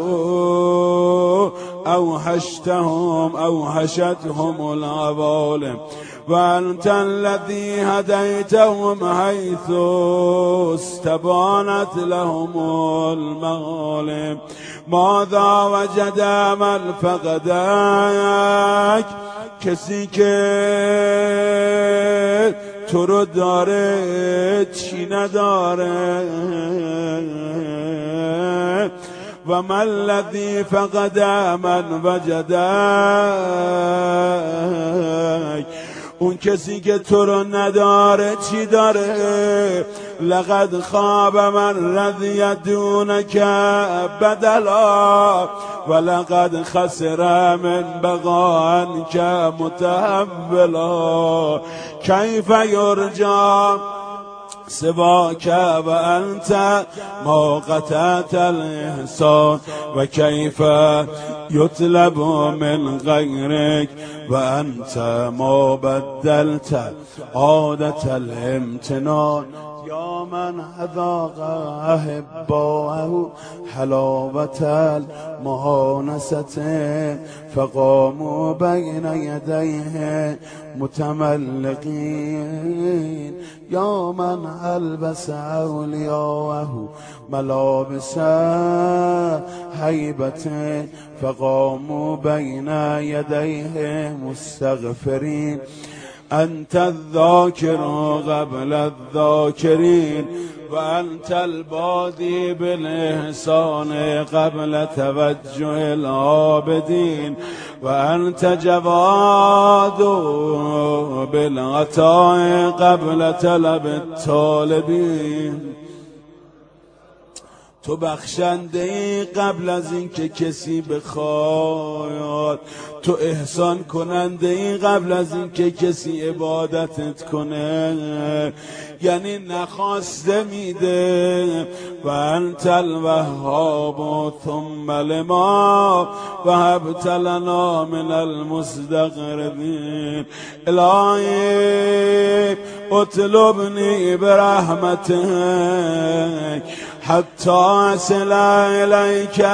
اوحشتهم العوالم وانت الذي هديتهم حيث استبانت لهم المغالم. ماذا وجد من فقدك، کسی که تو رو داره چی نداره. و من الذی فقد من وجدک، اون کسی که تو رو نداره چی داره. لقد خواب من رضی دونک بدلا و لقد خسر من بقا عنک متحولا. کیف یرجا سواك وأنت ما قطعت الإحسان وكيف يطلب من غيرك وأنت ما بدلت عادة الامتنان يا من أذاق أحباءه حلاوة المؤانسة فقاموا بين يديه متملقين يا من ألبس أولياءه ملابس هيبة فقاموا بين يديه مستغفرين أنت الذاكر قبل الذاكرين وأنت البادي بالإحسان قبل توجه العابدين وأنت جواد بالعطاء قبل طلب الطالبين تو بخشنده قبل از این که کسی بخواد تو احسان کننده قبل از این که کسی عبادتت کنه یعنی نخواسته میده و انت الوهاب ثم لما وهبت لنا من المستغربین الهی اطلبنی برحمتك حتى أصل إليك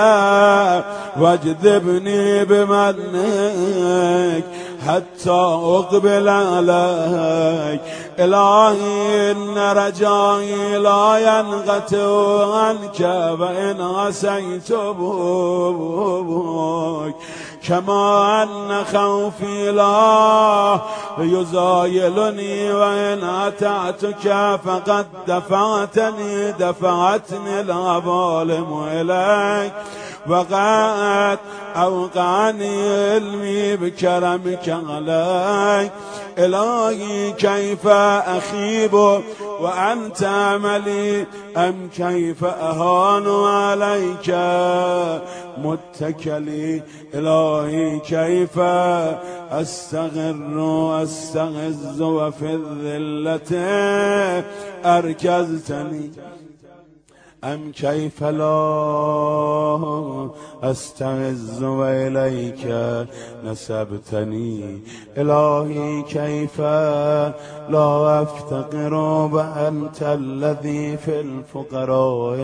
واجذبني بمنك حتى أقبل عليك إلهي إن رجائي لا ينقطع عنك وإن عصيت بك كما أن خوفي لا يزايلني وإن أطعتك فقد دفعتني العوالم إليك وقد أوقعني علمي بكرمك عليك إلهي كيف أخيب وأنت عملي أم كيف أهان عليك متكلي إلهي كيف أستغز وفي الذلة أركزتني أم كيف لا أستعز وإليك نسبتني إلهي كيف لا أفتقر وأنت الذي في الفقراء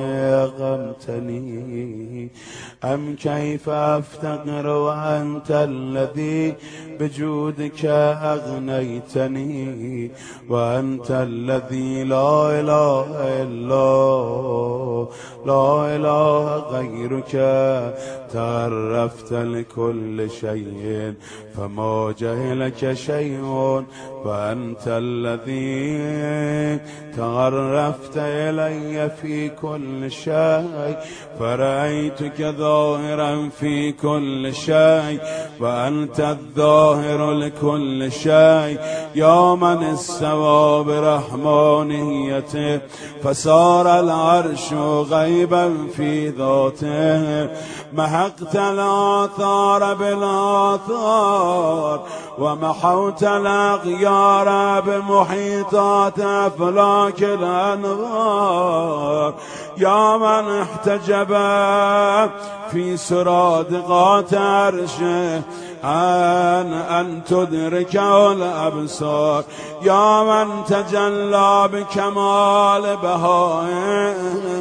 أغمتني أم كيف أفتقر وأنت الذي بجودك أغنيتني وأنت الذي لا إله إلا لا إله غيرك تعرفت لكل شيء فما جهلك شيء وأنت الذي تعرفت إلي في كل شيء فرأيتك ظاهرا في كل شيء وأنت الظاهر لكل شيء يا من استوى برحمانيته فصار العرش غيبا في ذاته محقت الآثار بالآثار ومحوت الأغيار بمحيطات أفلاك الأنوار يا من احتجب في سرادقات عرشه أن تدركه الأبصار يا من تجلى بكمال بهائه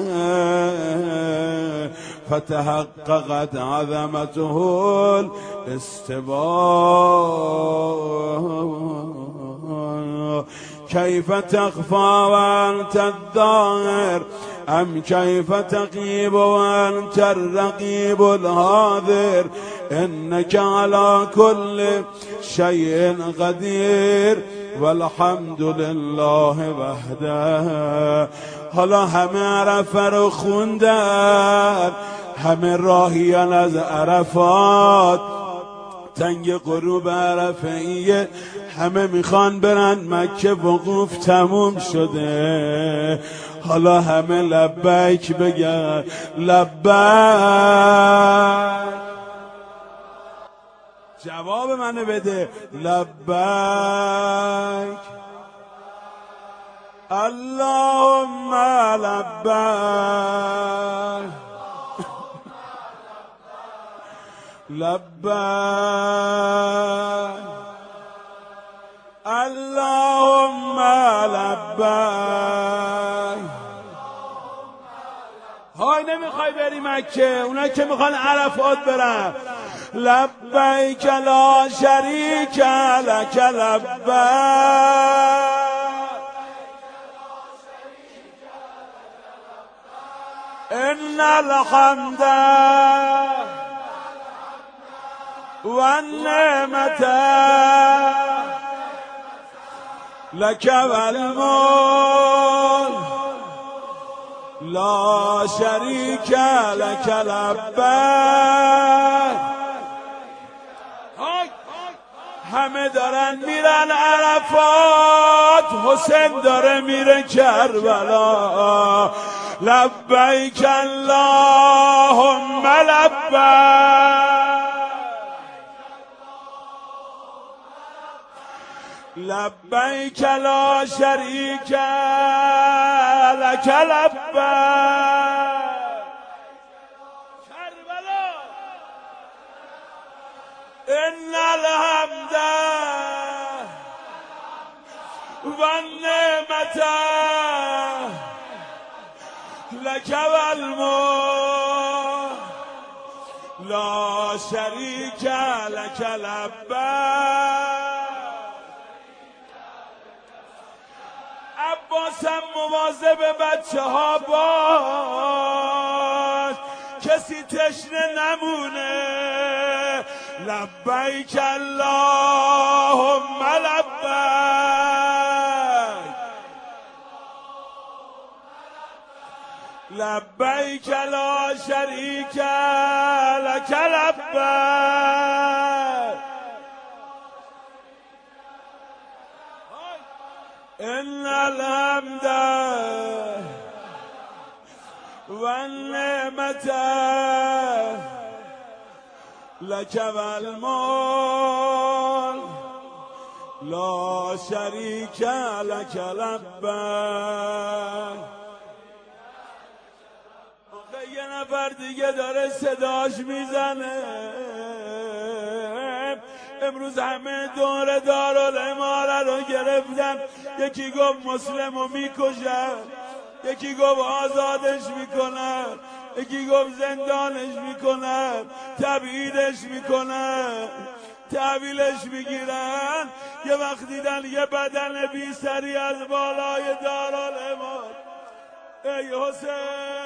فتحققت عظمته الاستواء كيف تخفى وأنت الظاهر أم كيف تغيب وأنت الرقيب الحاضر إنك على كل شيء قدير والحمد لله وحده حالا همه عرفه رو خوندن همه راهیان از عرفات تنگ غروب عرفه‌ایه همه میخوان برن مکه وقوف تموم شده حالا همه لبیک بگن لبیک جواب منو بده لبیک اللهم لبیک لبیک اللهم لبیک. های نمیخوای بری مکه، اونا که میخوان عرفات برن. لبیک لا شریک لک لبیک ان الحمد والنعمة لك والملك لا شریک لک لبیک. همه دارن میرن عرفات، حسین داره میره کربلا. لبیک اللهم لبیک لبیک لا شریک لک لبیک. کربلا ان الحمد والنعمة لك والملك لا شریک لک لبیک. عباسم مواظب بچه ها باش، کسی تشنه نمونه. لبیک اللهم لبیک لبیک لا شریک لک لبیک ان الحمد والنعمة لك والملك لا شریک لک لبیک. یه نفر دیگه داره صداش میزنه. امروز همه دور دارالاماره رو گرفتن. یکی گفت مسلمو میکشن، یکی گفت آزادش میکنن، یکی گفت زندانش میکنن، تبعیدش میکنن، تحویلش میگیرن. یه وقت دیدن یه بدن بی سری از بالای دارالاماره. ای حسین